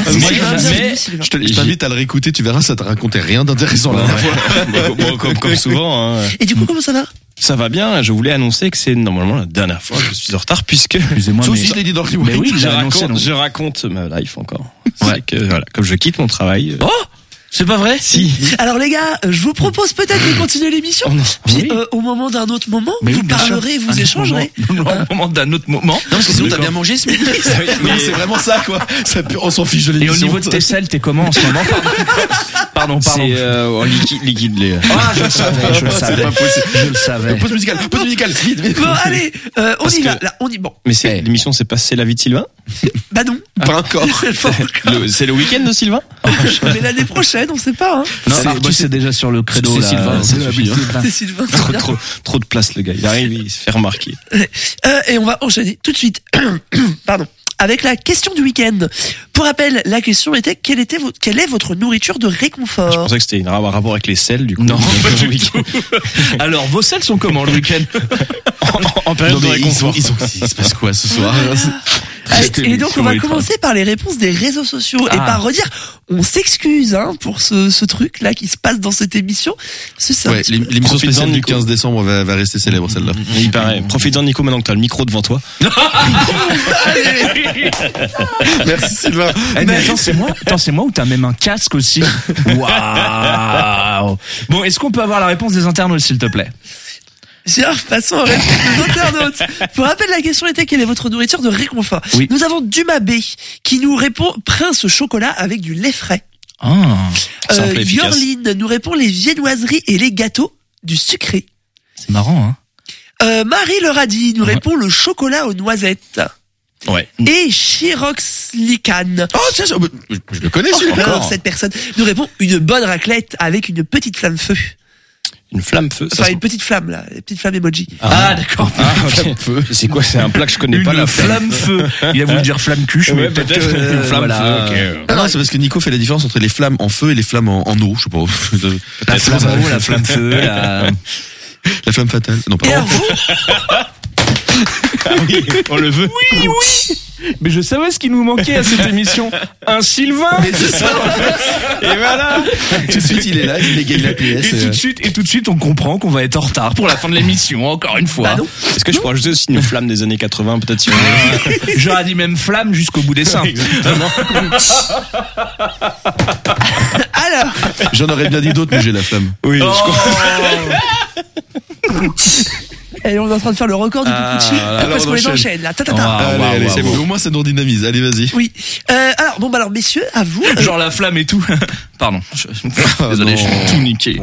Je t'invite à le réécouter, tu verras, ça te racontait rien d'intéressant la dernière fois. Comme souvent. Et du coup comment ça va? Ça va bien, je voulais annoncer que c'est normalement la dernière fois que je suis en retard puisque... Excusez-moi, mais... je l'ai dit dans le rewind. Mais oui, je raconte ma life encore. C'est que, voilà, comme je quitte mon travail... Oh, c'est pas vrai? Si. Alors les gars, je vous propose peut-être de continuer l'émission. Puis au moment d'un autre moment, vous parlerez, vous échangerez. Au moment d'un autre moment. Non, parce que sinon t'as bien mangé ce midi. C'est vraiment ça, quoi. On s'en fiche de l'émission. Et au niveau de tes selles, t'es comment en ce moment? Pardon. C'est liquide. Je le savais. Je le savais. Pause musicale, vite. Bon, allez, on y va. Là, on y bon. Mais l'émission, c'est pas C'est la vie de Sylvain? Bah non. Pas encore. C'est le week-end de Sylvain? Mais l'année prochaine, on sait pas. Non, c'est déjà sur le credo. C'est Sylvain. C'est Sylvain. Trop de place, le gars. Il arrive, il se fait remarquer. Et on va enchaîner tout de suite. Pardon. Avec la question du week-end. Pour rappel, la question était quelle est votre nourriture de réconfort? Je pensais que c'était un rapport avec les selles, du coup. Non, pas du tout. Alors, vos selles sont comment le week-end? En période de réconfort. Il se passe quoi ce soir? Et donc on va commencer par les réponses des réseaux sociaux et par redire on s'excuse pour ce truc là qui se passe dans cette émission. C'est ça. Ouais, l'émission spéciale du 15 décembre va rester célèbre celle-là. Il paraît. Profites-en Nico maintenant que t'as le micro devant toi. Merci Sylvain. Mais attends, c'est moi ou t'as même un casque aussi? Waouh. Bon, est-ce qu'on peut avoir la réponse des internautes s'il te plaît? Passons aux réponses des internautes. Pour rappel, la question était quelle est votre nourriture de réconfort? Oui. Nous avons Dumas B qui nous répond Prince au chocolat avec du lait frais. Yorline nous répond les viennoiseries et les gâteaux du sucré. C'est marrant, Marie le radis nous répond le chocolat aux noisettes. Ouais. Et Chiroxlican. Oh tiens, je le connais celui-là. Cette personne nous répond une bonne raclette avec une petite flamme feu. Une flamme feu. Enfin, une petite flamme, là. Une petite flamme emoji. Ah, d'accord. Okay. C'est quoi? C'est un plat que je connais pas, la flamme feu. Il a voulu dire flamme cuche, mais peut-être une flamme voilà. feu. Okay. Non, c'est parce que Nico fait la différence entre les flammes en feu et les flammes en eau, je sais pas. La flamme en eau, la flamme feu, la flamme fatale. Non, pas. Et alors vous Ah oui, on le veut. Oui. Mais je savais ce qui nous manquait à cette émission. Un Sylvain. Mais c'est ça, en fait. Et voilà. Tout de suite, il est là, il dégaine la PS. Et tout de suite, on comprend qu'on va être en retard pour la fin de l'émission, encore une fois. Bah non. Est-ce que je pourrais ajouter aussi une flamme des années 80, peut-être, si on veut? J'aurais dit même flamme jusqu'au bout des seins. Exactement. Alors. J'en aurais bien dit d'autres, mais j'ai la flamme. Oui, je crois. Et on est en train de faire le record du Pucci parce qu'on les enchaîne là. Allez, c'est bon. Au moins ça nous dynamise. Allez, vas-y. Oui. Alors messieurs, à vous. Genre la flamme et tout. Pardon. Désolé, je suis tout niqué.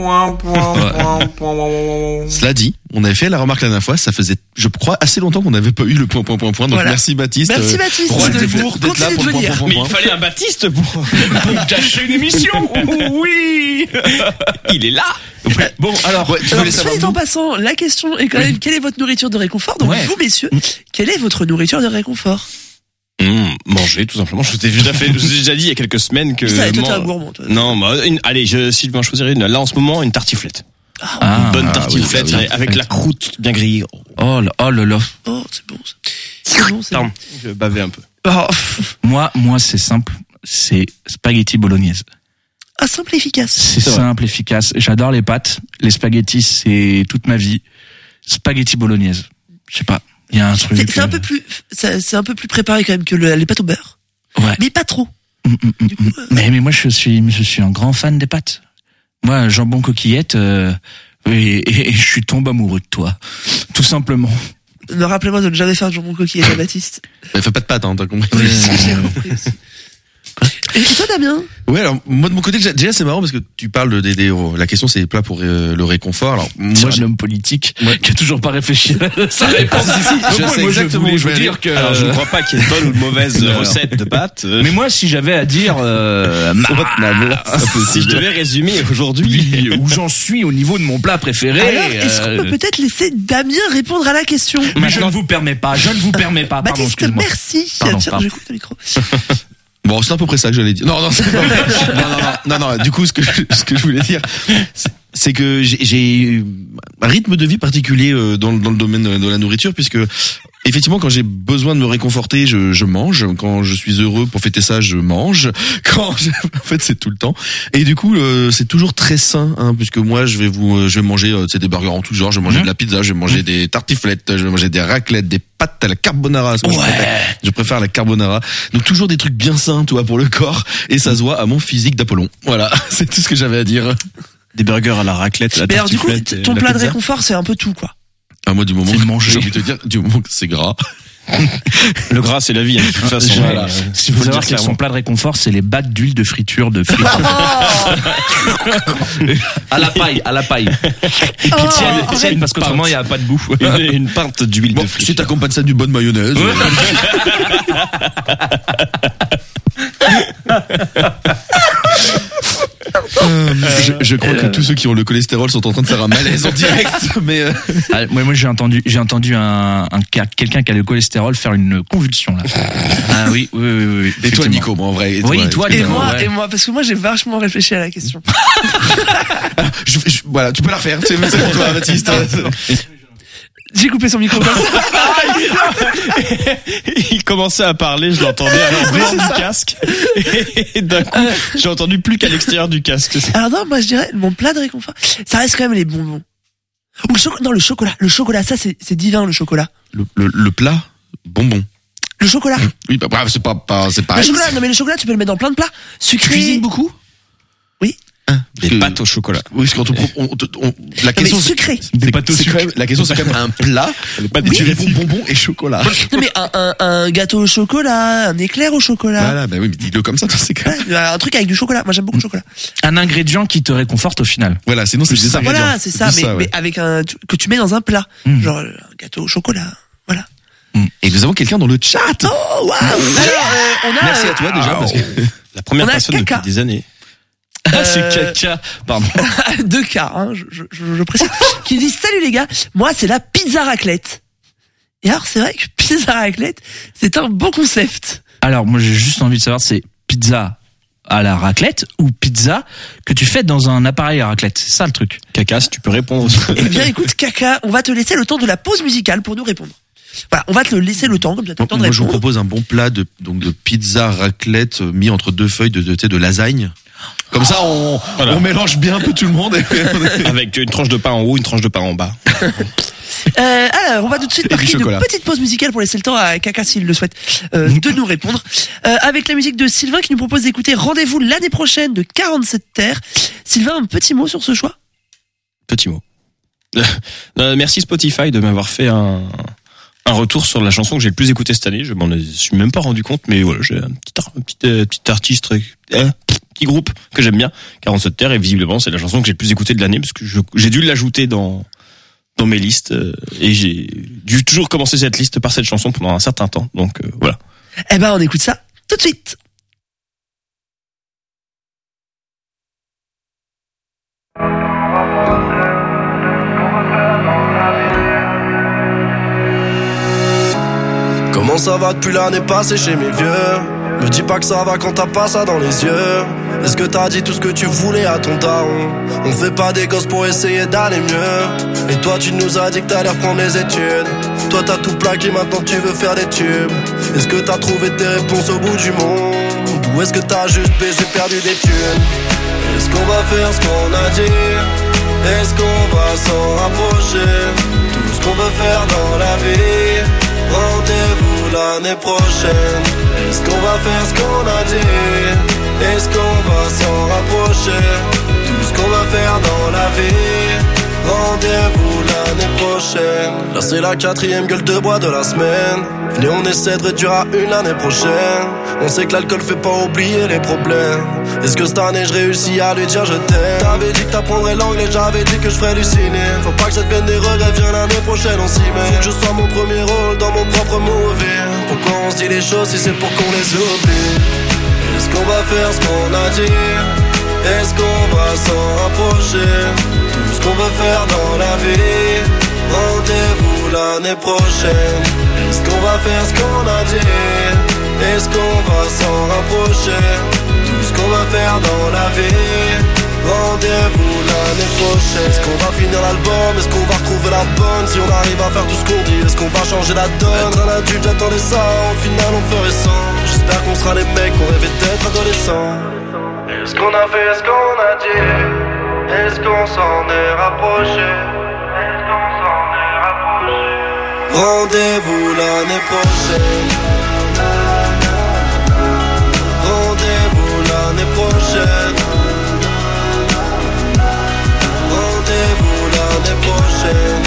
Cela dit, on avait fait la remarque la dernière fois. Ça faisait, je crois, assez longtemps qu'on n'avait pas eu le point. Donc voilà. merci Baptiste. Merci Baptiste. Roi d'être là pour le point. Mais il fallait un Baptiste pour cacher une émission. Oui. Il est là. Ouais. Bon, alors, soit en passant, la question est quand même quelle est votre nourriture de réconfort? Donc vous messieurs, quelle est votre nourriture de réconfort? Manger, tout simplement. Je t'ai déjà dit il y a quelques semaines que. Ça, toi, t'es un gourmand, toi. Non, allez, si je vais en choisir une, là en ce moment, une tartiflette. Une bonne tartiflette avec la croûte bien grillée. Oh là là. Oh, c'est bon. C'est bon. Pardon, je bavais un peu. Oh. Moi, c'est simple. C'est spaghetti bolognaise. Ah, simple et efficace. C'est simple, efficace. J'adore les pâtes. Les spaghettis, c'est toute ma vie. Spaghetti bolognaise. Je sais pas. Il y a un truc. C'est un peu plus préparé quand même que les pâtes au beurre. Ouais. Mais pas trop. Du coup, mais moi, je suis un grand fan des pâtes. Moi, jambon coquillette, et je suis tombé amoureux de toi. Tout simplement. Rappelez-moi de ne jamais faire de jambon coquillette à Baptiste. Il fait pas de pâtes, hein, t'as compris. J'ai compris aussi. Et toi, Damien? Ouais, alors moi de mon côté déjà c'est marrant parce que tu parles la question c'est plats pour le réconfort. Alors moi j'ai un homme politique qui a toujours pas réfléchi à sa réponse. Je sais exactement où je veux dire que alors je ne crois pas qu'il y ait de bonne ou de mauvaise recette de pâtes. Mais moi si j'avais à dire si je devais résumer aujourd'hui où j'en suis au niveau de mon plat préféré. Alors, est-ce qu'on peut peut-être laisser Damien répondre à la question? Mais je ne vous permets pas. Baptiste, merci. Tiens, j'écoute le micro. Bon, c'est à peu près ça que j'allais dire. Non, c'est pas... non. Du coup, ce que je voulais dire, c'est que j'ai un rythme de vie particulier dans le domaine de la nourriture, puisque effectivement, quand j'ai besoin de me réconforter, je mange. Quand je suis heureux pour fêter ça, je mange. En fait, c'est tout le temps. Et du coup, c'est toujours très sain, hein, puisque moi, je vais manger, des burgers en tout genre. Je vais manger de la pizza, je vais manger des tartiflettes, je vais manger des raclettes, des pâtes à la carbonara. Je préfère la carbonara. Donc toujours des trucs bien sains, tu vois, pour le corps. Et ça se voit à mon physique d'Apollon. Voilà, c'est tout ce que j'avais à dire. Des burgers à la raclette, la tartiflette. Alors du coup, ton plat de réconfort, c'est un peu tout, quoi. Ah, moi, du moment que j'ai envie de te dire, du moment que c'est gras. Le gras, c'est la vie, hein, de toute façon. Voilà. Si vous savoir que son plat de réconfort, c'est les bacs d'huile de friture de frites. à la paille. Et qui tiennent parce qu'autrement, il n'y a pas de goût. Une pinte d'huile de friture. Si t'accompagnes ça d'une bonne mayonnaise. Je crois que tous ceux qui ont le cholestérol sont en train de faire un malaise en direct. Mais moi j'ai entendu quelqu'un qui a le cholestérol faire une convulsion là. Ah oui. Et toi Nico, moi en vrai. Et moi parce que moi j'ai vachement réfléchi à la question. Voilà, tu peux la refaire. C'est pour toi, Baptiste. J'ai coupé son micro comme ça. Il commençait à parler, je l'entendais à l'intérieur du casque. Et d'un coup, j'ai entendu plus qu'à l'extérieur du casque. Alors non, moi je dirais, mon plat de réconfort, ça reste quand même les bonbons. Ou le chocolat. Le chocolat, ça c'est divin, le chocolat. Le plat, bonbon. Le chocolat. Oui, bah, c'est pas. Le chocolat, non mais le chocolat, tu peux le mettre dans plein de plats. Sucré. Tu cuisines beaucoup? Oui. Des pâtes au chocolat. Oui, parce que la question sucré. Des pâtes au sucre. La question c'est quand même un plat. Et tu réponds bonbons et chocolat. Non mais un gâteau au chocolat, un éclair au chocolat. Voilà, bah oui, mais dis-le comme ça, c'est quand même. Un truc avec du chocolat. Moi j'aime beaucoup le chocolat. Un ingrédient qui te réconforte au final. Voilà, sinon c'est des ingrédients. Voilà, c'est ça, mais avec que tu mets dans un plat. Genre un gâteau au chocolat. Voilà. Et nous avons quelqu'un dans le chat. Oh waouh. Alors on a. Merci à toi déjà parce que la première personne depuis des années. C'est caca, pardon. 2K, hein, je précise. Qui dit salut les gars, moi c'est la pizza raclette. Et alors c'est vrai que pizza raclette, c'est un bon concept. Alors moi j'ai juste envie de savoir, c'est pizza à la raclette ou pizza que tu fais dans un appareil à raclette. C'est ça le truc. Caca, si tu peux répondre aussi. Eh bien écoute Kaka, on va te laisser le temps de la pause musicale pour nous répondre. Voilà, on va te laisser le temps, comme ça tu as le temps de Moi répondre. je vous propose un bon plat de pizza raclette mis entre deux feuilles de lasagne. Comme ça on mélange bien un peu tout le monde. Avec une tranche de pain en haut, une tranche de pain en bas. Alors, on va tout de suite marquer une petite pause musicale pour laisser le temps à Kaka, s'il le souhaite, de nous répondre. Avec la musique de Sylvain qui nous propose d'écouter Rendez-vous l'année prochaine de 47 Terres. Sylvain, un petit mot sur ce choix? Petit mot. Merci Spotify de m'avoir fait un retour sur la chanson que j'ai le plus écoutée cette année. Je m'en suis même pas rendu compte, mais voilà, j'ai un petit artiste, petit groupe que j'aime bien, 47 Terres, et visiblement c'est la chanson que j'ai le plus écoutée de l'année parce que j'ai dû l'ajouter dans mes listes et j'ai dû toujours commencer cette liste par cette chanson pendant un certain temps. Donc voilà. Eh ben on écoute ça tout de suite. Comment ça va depuis l'année passée chez mes vieux? Me dis pas que ça va quand t'as pas ça dans les yeux. Est-ce que t'as dit tout ce que tu voulais à ton daron? On fait pas des gosses pour essayer d'aller mieux. Et toi tu nous as dit que t'allais reprendre les études. Toi t'as tout plaqué, maintenant tu veux faire des tubes. Est-ce que t'as trouvé tes réponses au bout du monde? Ou est-ce que t'as juste baisé, perdu des thunes? Est-ce qu'on va faire ce qu'on a dit? Est-ce qu'on va s'en rapprocher? Tout ce qu'on veut faire dans la vie, rendez-vous l'année prochaine. Est-ce qu'on va faire ce qu'on a dit? Est-ce qu'on va s'en rapprocher? Tout ce qu'on va faire dans la vie, rendez-vous l'année prochaine. Là c'est la 4e gueule de bois de la semaine. Venez on essaie de réduire à une l'année prochaine. On sait que l'alcool fait pas oublier les problèmes. Est-ce que cette année je réussis à lui dire je t'aime? T'avais dit que t'apprendrais l'anglais, j'avais dit que je ferais du ciné. Faut pas que ça devienne des regrets, viens l'année prochaine on s'y met. Faut que je sois mon premier rôle dans mon propre movie. Pourquoi on se dit les choses si c'est pour qu'on les oublie? Est-ce qu'on va faire ce qu'on a dit? Est-ce qu'on va s'en rapprocher? Tout ce qu'on veut faire dans la vie, rendez-vous l'année prochaine. Est-ce qu'on va faire ce qu'on a dit? Est-ce qu'on va s'en rapprocher? Tout ce qu'on va faire dans la vie, rendez-vous l'année prochaine. Est-ce qu'on va finir l'album? Est-ce qu'on va retrouver la bonne? Si on arrive à faire tout ce qu'on dit, est-ce qu'on va changer la donne? Être un adulte, j'attendais ça, au final on ferait sans. J'espère qu'on sera les mecs qu'on rêvait d'être adolescents. Est-ce qu'on a fait ce qu'on a dit? Est-ce qu'on s'en est rapproché? Rendez-vous l'année prochaine. Rendez-vous l'année prochaine. Rendez-vous l'année prochaine.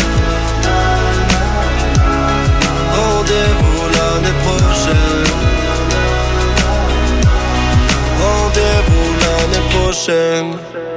Rendez-vous l'année prochaine. Rendez-vous l'année prochaine.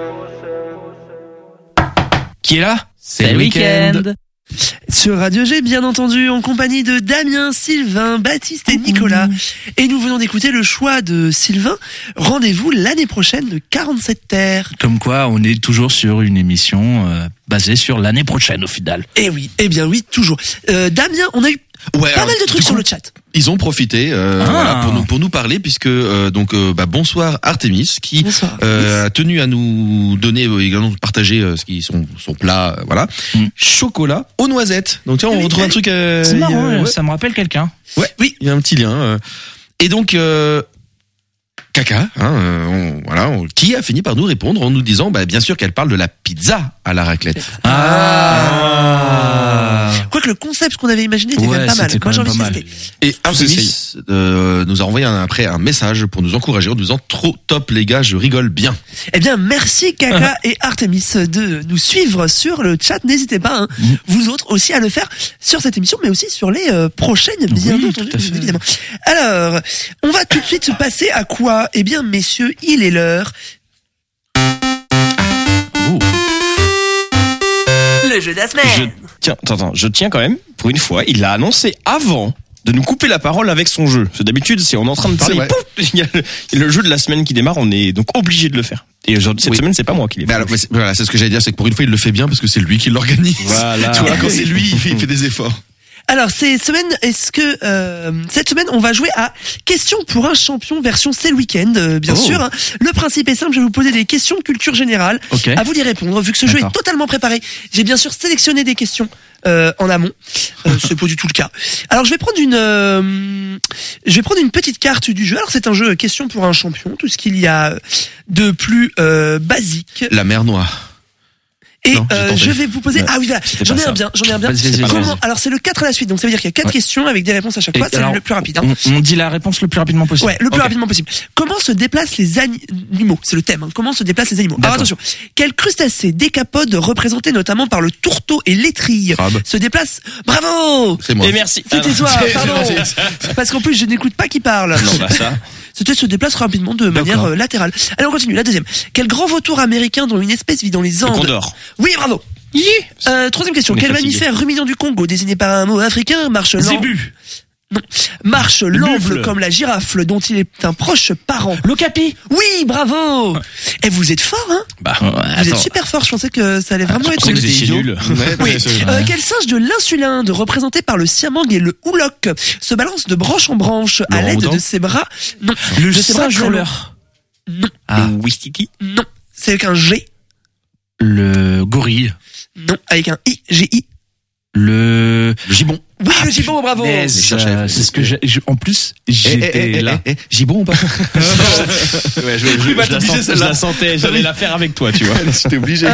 Qui est là? C'est le week-end. Sur Radio G, bien entendu, en compagnie de Damien, Sylvain, Baptiste et Nicolas. Et nous venons d'écouter le choix de Sylvain. Rendez-vous l'année prochaine de 47 Terres. Comme quoi, on est toujours sur une émission basée sur l'année prochaine au final. Eh oui, eh bien oui, toujours. Damien, on a eu pas mal de trucs sur le chat. Ils ont profité voilà, pour nous parler puisque bonsoir Artemis qui a tenu à nous donner également partager ce qui son plat voilà chocolat aux noisettes. Donc tiens on retrouve un truc c'est marrant, ça me rappelle quelqu'un. Ouais, oui, il y a un petit lien et donc Kaka, qui a fini par nous répondre en nous disant, bien sûr qu'elle parle de la pizza à la raclette. Quoique le concept qu'on avait imaginé était quand même pas mal. Moi j'ai envie de tester. Et Artemis nous a envoyé après un message pour nous encourager en nous disant trop top les gars, je rigole bien. Eh bien merci Kaka et Artemis de nous suivre sur le chat. N'hésitez pas, vous autres aussi à le faire sur cette émission, mais aussi sur les prochaines, bien entendu, évidemment. Alors, on va tout de suite se passer à quoi? Eh bien, messieurs, il est l'heure. Le jeu de la semaine. Je tiens quand même, pour une fois, il l'a annoncé avant de nous couper la parole avec son jeu. D'habitude, c'est on est en train de parler, pouf, il y a le jeu de la semaine qui démarre, on est donc obligé de le faire. Et aujourd'hui, cette semaine, c'est pas moi qui l'ai fait. Alors, voilà, c'est ce que j'allais dire, c'est que pour une fois, il le fait bien parce que c'est lui qui l'organise. Voilà. Tu vois, quand c'est lui, il fait des efforts. Alors, cette semaine, on va jouer à Questions pour un champion version C'est le week-end, bien sûr. Hein. Le principe est simple, je vais vous poser des questions de culture générale. À vous d'y répondre. Vu que ce jeu est totalement préparé, j'ai bien sûr sélectionné des questions en amont. C'est pas du tout le cas. Alors, je vais prendre une petite carte du jeu. Alors, c'est un jeu Questions pour un champion, tout ce qu'il y a de plus basique. La mer Noire. Et je vais vous poser. Ah oui, voilà. J'en ai un bien. Vas-y. Alors c'est le 4 à la suite, donc ça veut dire qu'il y a 4 questions avec des réponses à chaque fois. C'est le plus rapide. Hein. On dit la réponse le plus rapidement possible. Ouais, le plus rapidement possible. Comment se déplacent les animaux? C'est le thème. Hein. Comment se déplacent les animaux? Alors attention. Quel crustacé décapode représenté notamment par le tourteau et l'étrille se déplace? Bravo! C'est moi. Et merci. C'était toi. Pardon. Parce qu'en plus je n'écoute pas qui parle. Non, bah ça. C'était se déplace rapidement de manière latérale. Allez, on continue. La deuxième. Quel grand vautour américain dont une espèce vit dans les Andes? Le condor. Oui, bravo. Troisième question. Quel mammifère ruminant du Congo, désigné par un mot africain, marche Zébu. Non. Marche l'amble comme la girafe dont il est un proche parent. L'okapi. Oui, bravo. Et vous êtes fort, hein? Vous êtes super fort. Je pensais que ça allait vraiment être nul. Oui. Quel singe de l'insulinde, représenté par le siamang et le houlok, se balance de branche en branche à l'aide de ses bras? Non. Le singe hurleur. Non. Le Wistiti. Non. C'est avec un G. Le gorille. Non. Avec un I. G-I. Le gibon. Oui, le gibon, bravo. C'est ce que en plus, j'étais là. Gibon ou pas? Ouais, je la sentais, j'allais la faire avec toi, tu vois. J'étais obligé.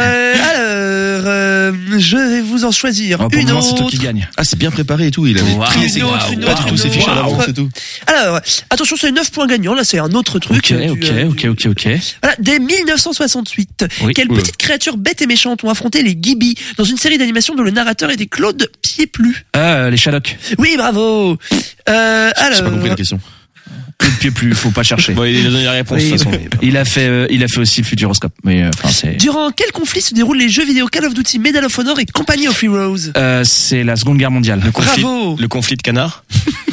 Alors, je vais vous en choisir une autre. C'est toi qui gagne. Ah, c'est bien préparé et tout. Il avait trié ses pas du tout ses fiches à l'avance et tout. Alors, attention, c'est 9 points gagnants. Là, c'est un autre truc. Ok. Voilà, dès 1968. Quelle petite créature bête et méchante ont affronté les Gibi dans une série d'animation dont le narrateur était Claude Pieplu? Les Shadocks. Oui, bravo. Alors. J'ai pas compris la question. Claude Pieplu, faut pas chercher. Bon, il a donné la réponse de toute façon. Il a fait aussi Futuroscope, mais c'est. Durant quel conflit se déroulent les jeux vidéo Call of Duty, Medal of Honor et Company of Heroes? C'est la Seconde Guerre mondiale. Bravo. Le conflit de canard.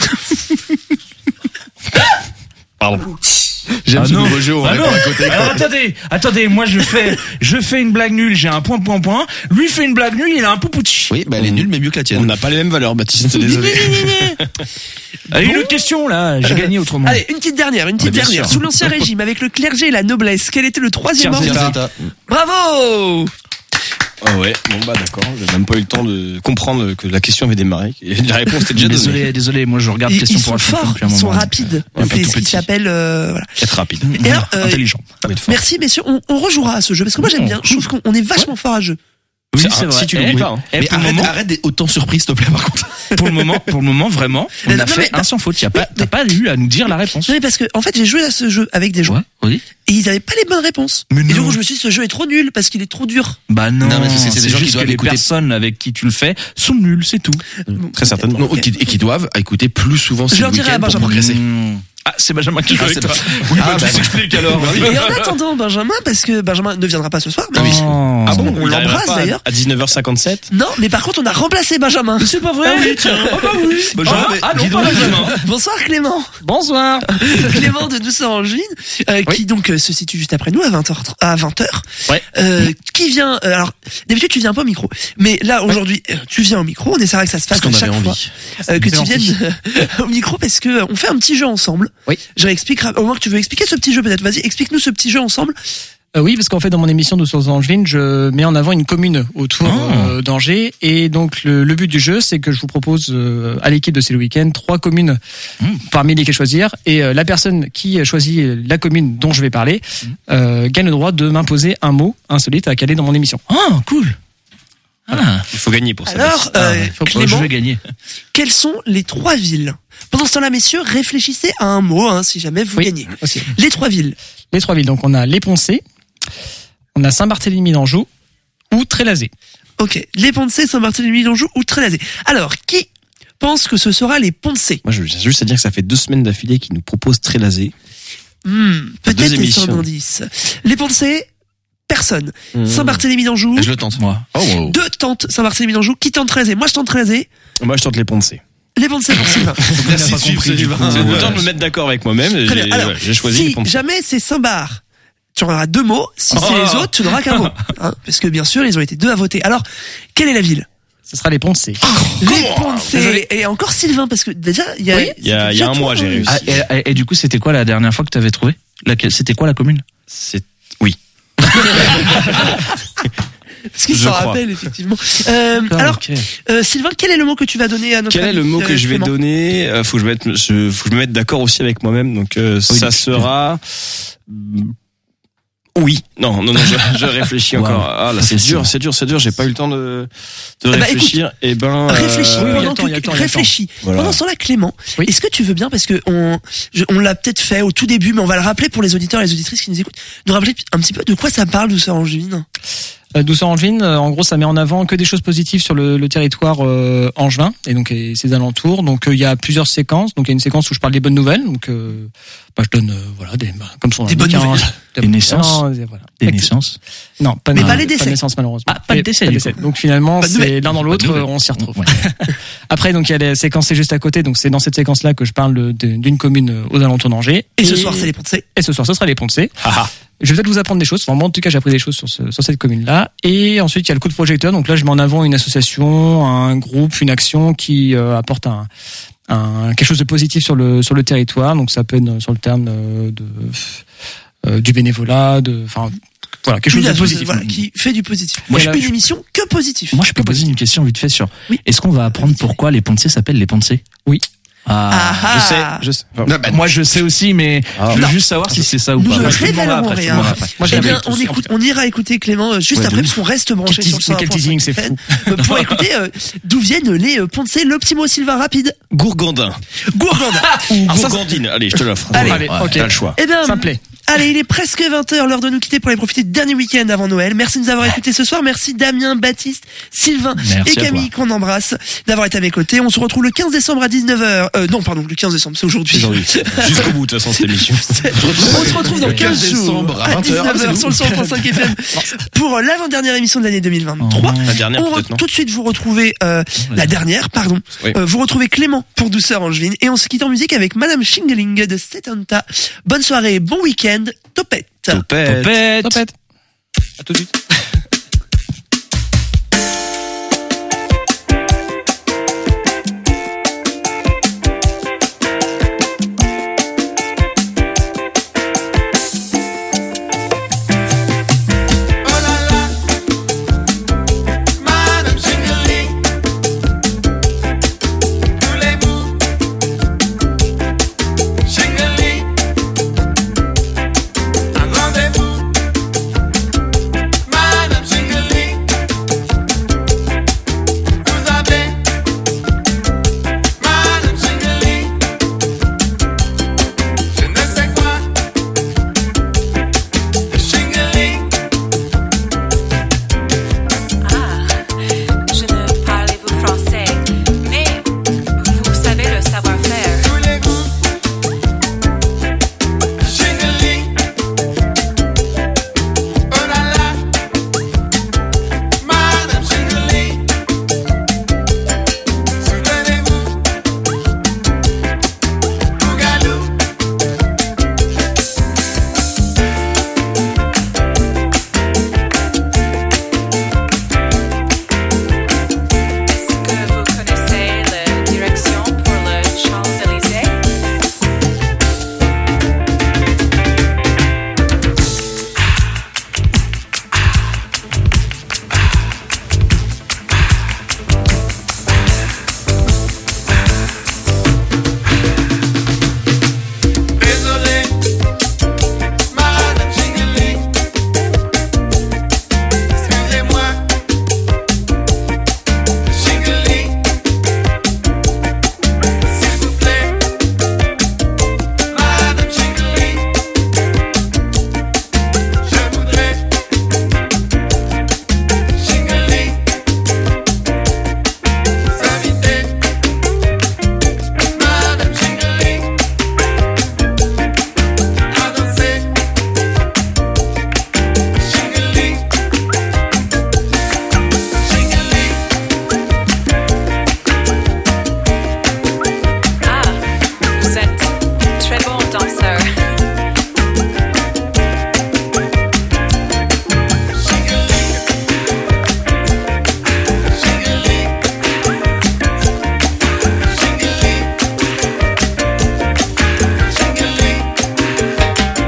Pardon. J'aime ce nouveau jeu, on répond à côté. Alors attendez, moi je fais une blague nulle, j'ai un point. Lui fait une blague nulle, il a un poupouchi. Oui, elle est nulle, mais mieux que la tienne. On n'a pas les mêmes valeurs, Baptiste, désolé. Allez, une autre question, là, j'ai gagné autrement. Allez, une petite dernière. Sous l'Ancien Régime, avec le clergé et la noblesse, quel était le troisième ordre? Bravo! Ah ouais, bon bah d'accord, j'ai même pas eu le temps de comprendre que la question avait démarré. Et la réponse était déjà donnée. Désolé, moi je regarde question pour un champion depuis un moment. Ils sont rapides. C'est ce qui s'appelle voilà. Être rapide. Et alors, intelligent. Merci messieurs, on rejouera à ce jeu parce que moi j'aime bien. Je trouve qu'on est vachement fort à jeu. Oui, c'est vrai. Si tu l'oublies pas. Mais arrête d'être autant surpris, s'il te plaît, par contre. Pour le moment, vraiment, on a fait un sans faute. T'as pas eu à nous dire la réponse. Non, mais parce que, en fait, j'ai joué à ce jeu avec des gens. Oui. Et ils avaient pas les bonnes réponses. Et du coup, je me suis dit, ce jeu est trop nul parce qu'il est trop dur. Bah non, mais c'est des gens qui doivent les écouter. Personnes avec qui tu le fais sont nulles, c'est tout. Très certainement. Non, et qui doivent écouter plus souvent ce week-end pour progresser. Ah, c'est Benjamin qui joue avec toi. Oui, bah, tu s'expliques alors. Et en attendant, Benjamin, parce que Benjamin ne viendra pas ce soir. Ah bon, on l'embrasse d'ailleurs. À 19h57. Non, mais par contre, on a remplacé Benjamin. C'est pas vrai. Ah oui, tiens. Ah bah oui. Benjamin, non, pas Benjamin. Bonsoir Clément. Bonsoir. Clément de Douceur Angevine, qui donc se situe juste après nous à 20h. Ouais. Qui vient, alors, d'habitude tu viens pas au micro. Mais là, aujourd'hui, tu viens au micro. On essaiera que ça se fasse à chaque fois. Que tu viennes au micro parce que on fait un petit jeu ensemble. Oui. Je réexplique, au moins que tu veux expliquer ce petit jeu peut-être. Vas-y, explique-nous ce petit jeu ensemble. Oui, parce qu'en fait, dans mon émission Douceur Angevine, je mets en avant une commune autour d'Angers. Et donc, le but du jeu, c'est que je vous propose à l'équipe de C'est le week-end 3 communes parmi lesquelles choisir. Et la personne qui choisit la commune dont je vais parler gagne le droit de m'imposer un mot insolite à caler dans mon émission. Ah, cool. Voilà. Il faut gagner pour ça. Alors, Clément, je vais gagner. Quelles sont les 3 villes? Pendant ce temps-là, messieurs, réfléchissez à un mot, si jamais vous gagnez. Aussi. Les 3 villes. Les 3 villes. Donc, on a Les Poncés, on a Saint-Barthélemy d'Anjou ou Trélazé. Ok. Les Poncés, Saint-Barthélemy d'Anjou ou Trélazé. Alors, qui pense que ce sera les Poncés? Moi, je veux juste à dire que ça fait 2 semaines d'affilée qu'ils nous proposent Trélazé. Peut-être les sans indice. Les Poncés, personne. Saint-Barthélemy d'Anjou. Je le tente, moi. Oh, wow. 2 tentent Saint-Barthélemy d'Anjou. Qui tente Trélazé? Moi, je tente Trélazé. Moi, je tente Les Poncés. Les Poncés pour Sylvain. Merci de suivre, Sylvain. C'est autant de me mettre d'accord avec moi-même. Alors, J'ai choisi Les si Poncés. jamais c'est Saint-Bar, tu auras 2 mots. Si c'est les autres, tu n'auras qu'un mot. Hein, parce que bien sûr, ils ont été 2 à voter. Alors, quelle est la ville? Ce sera les Ponts-de-Cé. Les Ponts-de-Cé. Et encore Sylvain, parce que déjà, il y a un mois, j'ai réussi. Et du coup, c'était quoi la dernière fois que tu avais trouvé? C'était quoi la commune? Oui. Parce qu'il s'en rappelle, effectivement. Alors, Sylvain, quel est le mot que tu vas donner à notre Quel est le mot que je vais donner? Faut que je me mette d'accord aussi avec moi-même. Donc, ça sera... Oui, non, je réfléchis encore. Ah là, c'est dur. J'ai pas eu le temps de réfléchir. Réfléchis. Voilà. Pendant ce temps-là, Clément, est-ce que tu veux bien, parce que on l'a peut-être fait au tout début, mais on va le rappeler pour les auditeurs et les auditrices qui nous écoutent, nous rappeler un petit peu de quoi ça parle, Douceur Angevine. Douceur Angevine, en gros, ça met en avant que des choses positives sur le territoire angevin et donc ses alentours. Donc il y a plusieurs séquences. Donc il y a une séquence où je parle des bonnes nouvelles. Donc je donne comme son des bonnes nouvelles. Des naissances. Des naissances. Non, pas les décès. Pas de naissance malheureusement. Pas de décès. Donc finalement, c'est l'un dans l'autre, on s'y retrouve. Après, donc il y a les séquences c'est juste à côté. Donc c'est dans cette séquence-là que je parle d'une commune aux alentours d'Angers. Et ce soir, c'est les Ponts-de-Cé. Et ce soir, ce sera les Ponts-de-Cé. Je vais peut-être vous apprendre des choses. Enfin, moi, en tout cas, j'ai appris des choses sur cette commune-là. Et ensuite, il y a le coup de projecteur. Donc là, je mets en avant une association, un groupe, une action qui apporte quelque chose de positif sur le territoire. Donc ça peut être sur le terme du bénévolat, voilà, quelque chose de positif. Voilà, qui fait du positif. Moi, je fais une émission que positif. Moi, je peux poser une question vite fait sur. Oui. Est-ce qu'on va apprendre pourquoi les Ponts-de-Cé s'appellent les Ponts-de-Cé? Oui. Je sais. Moi, je sais aussi, mais je veux juste savoir si c'est ça ou pas. Nous ne révélerons rien. On ira écouter Clément juste après, parce qu'on reste branché sur le son. Quel teasing, c'est fou. Pour écouter d'où viennent les Ponts-de-Cé. Le petit mot, Sylvain, rapide. Gourgandin. Ou Gourgandine. Allez, je te l'offre. Allez, ok. T'as le choix. Eh bien, ça me plaît. Allez, il est presque 20h, l'heure de nous quitter pour aller profiter du dernier week-end avant Noël. Merci de nous avoir écoutés ce soir. Merci Damien, Baptiste, Sylvain et Camille qu'on embrasse d'avoir été à mes côtés. On se retrouve le 15 décembre à 19h. Non, pardon, le 15 décembre, c'est aujourd'hui. Jusqu'au bout, de toute façon, cette émission. On se retrouve dans 15 jours à 19h sur le 100.5 FM pour l'avant-dernière émission de l'année 2023. La dernière, peut-être, non? Tout de suite, vous retrouvez la dernière, pardon. Oui. Vous retrouvez Clément pour Douceur Angevine et on se quitte en musique avec Madame Shingling de Setanta. Bonne soirée, bon week-end. Topette. Topette. À tout de suite.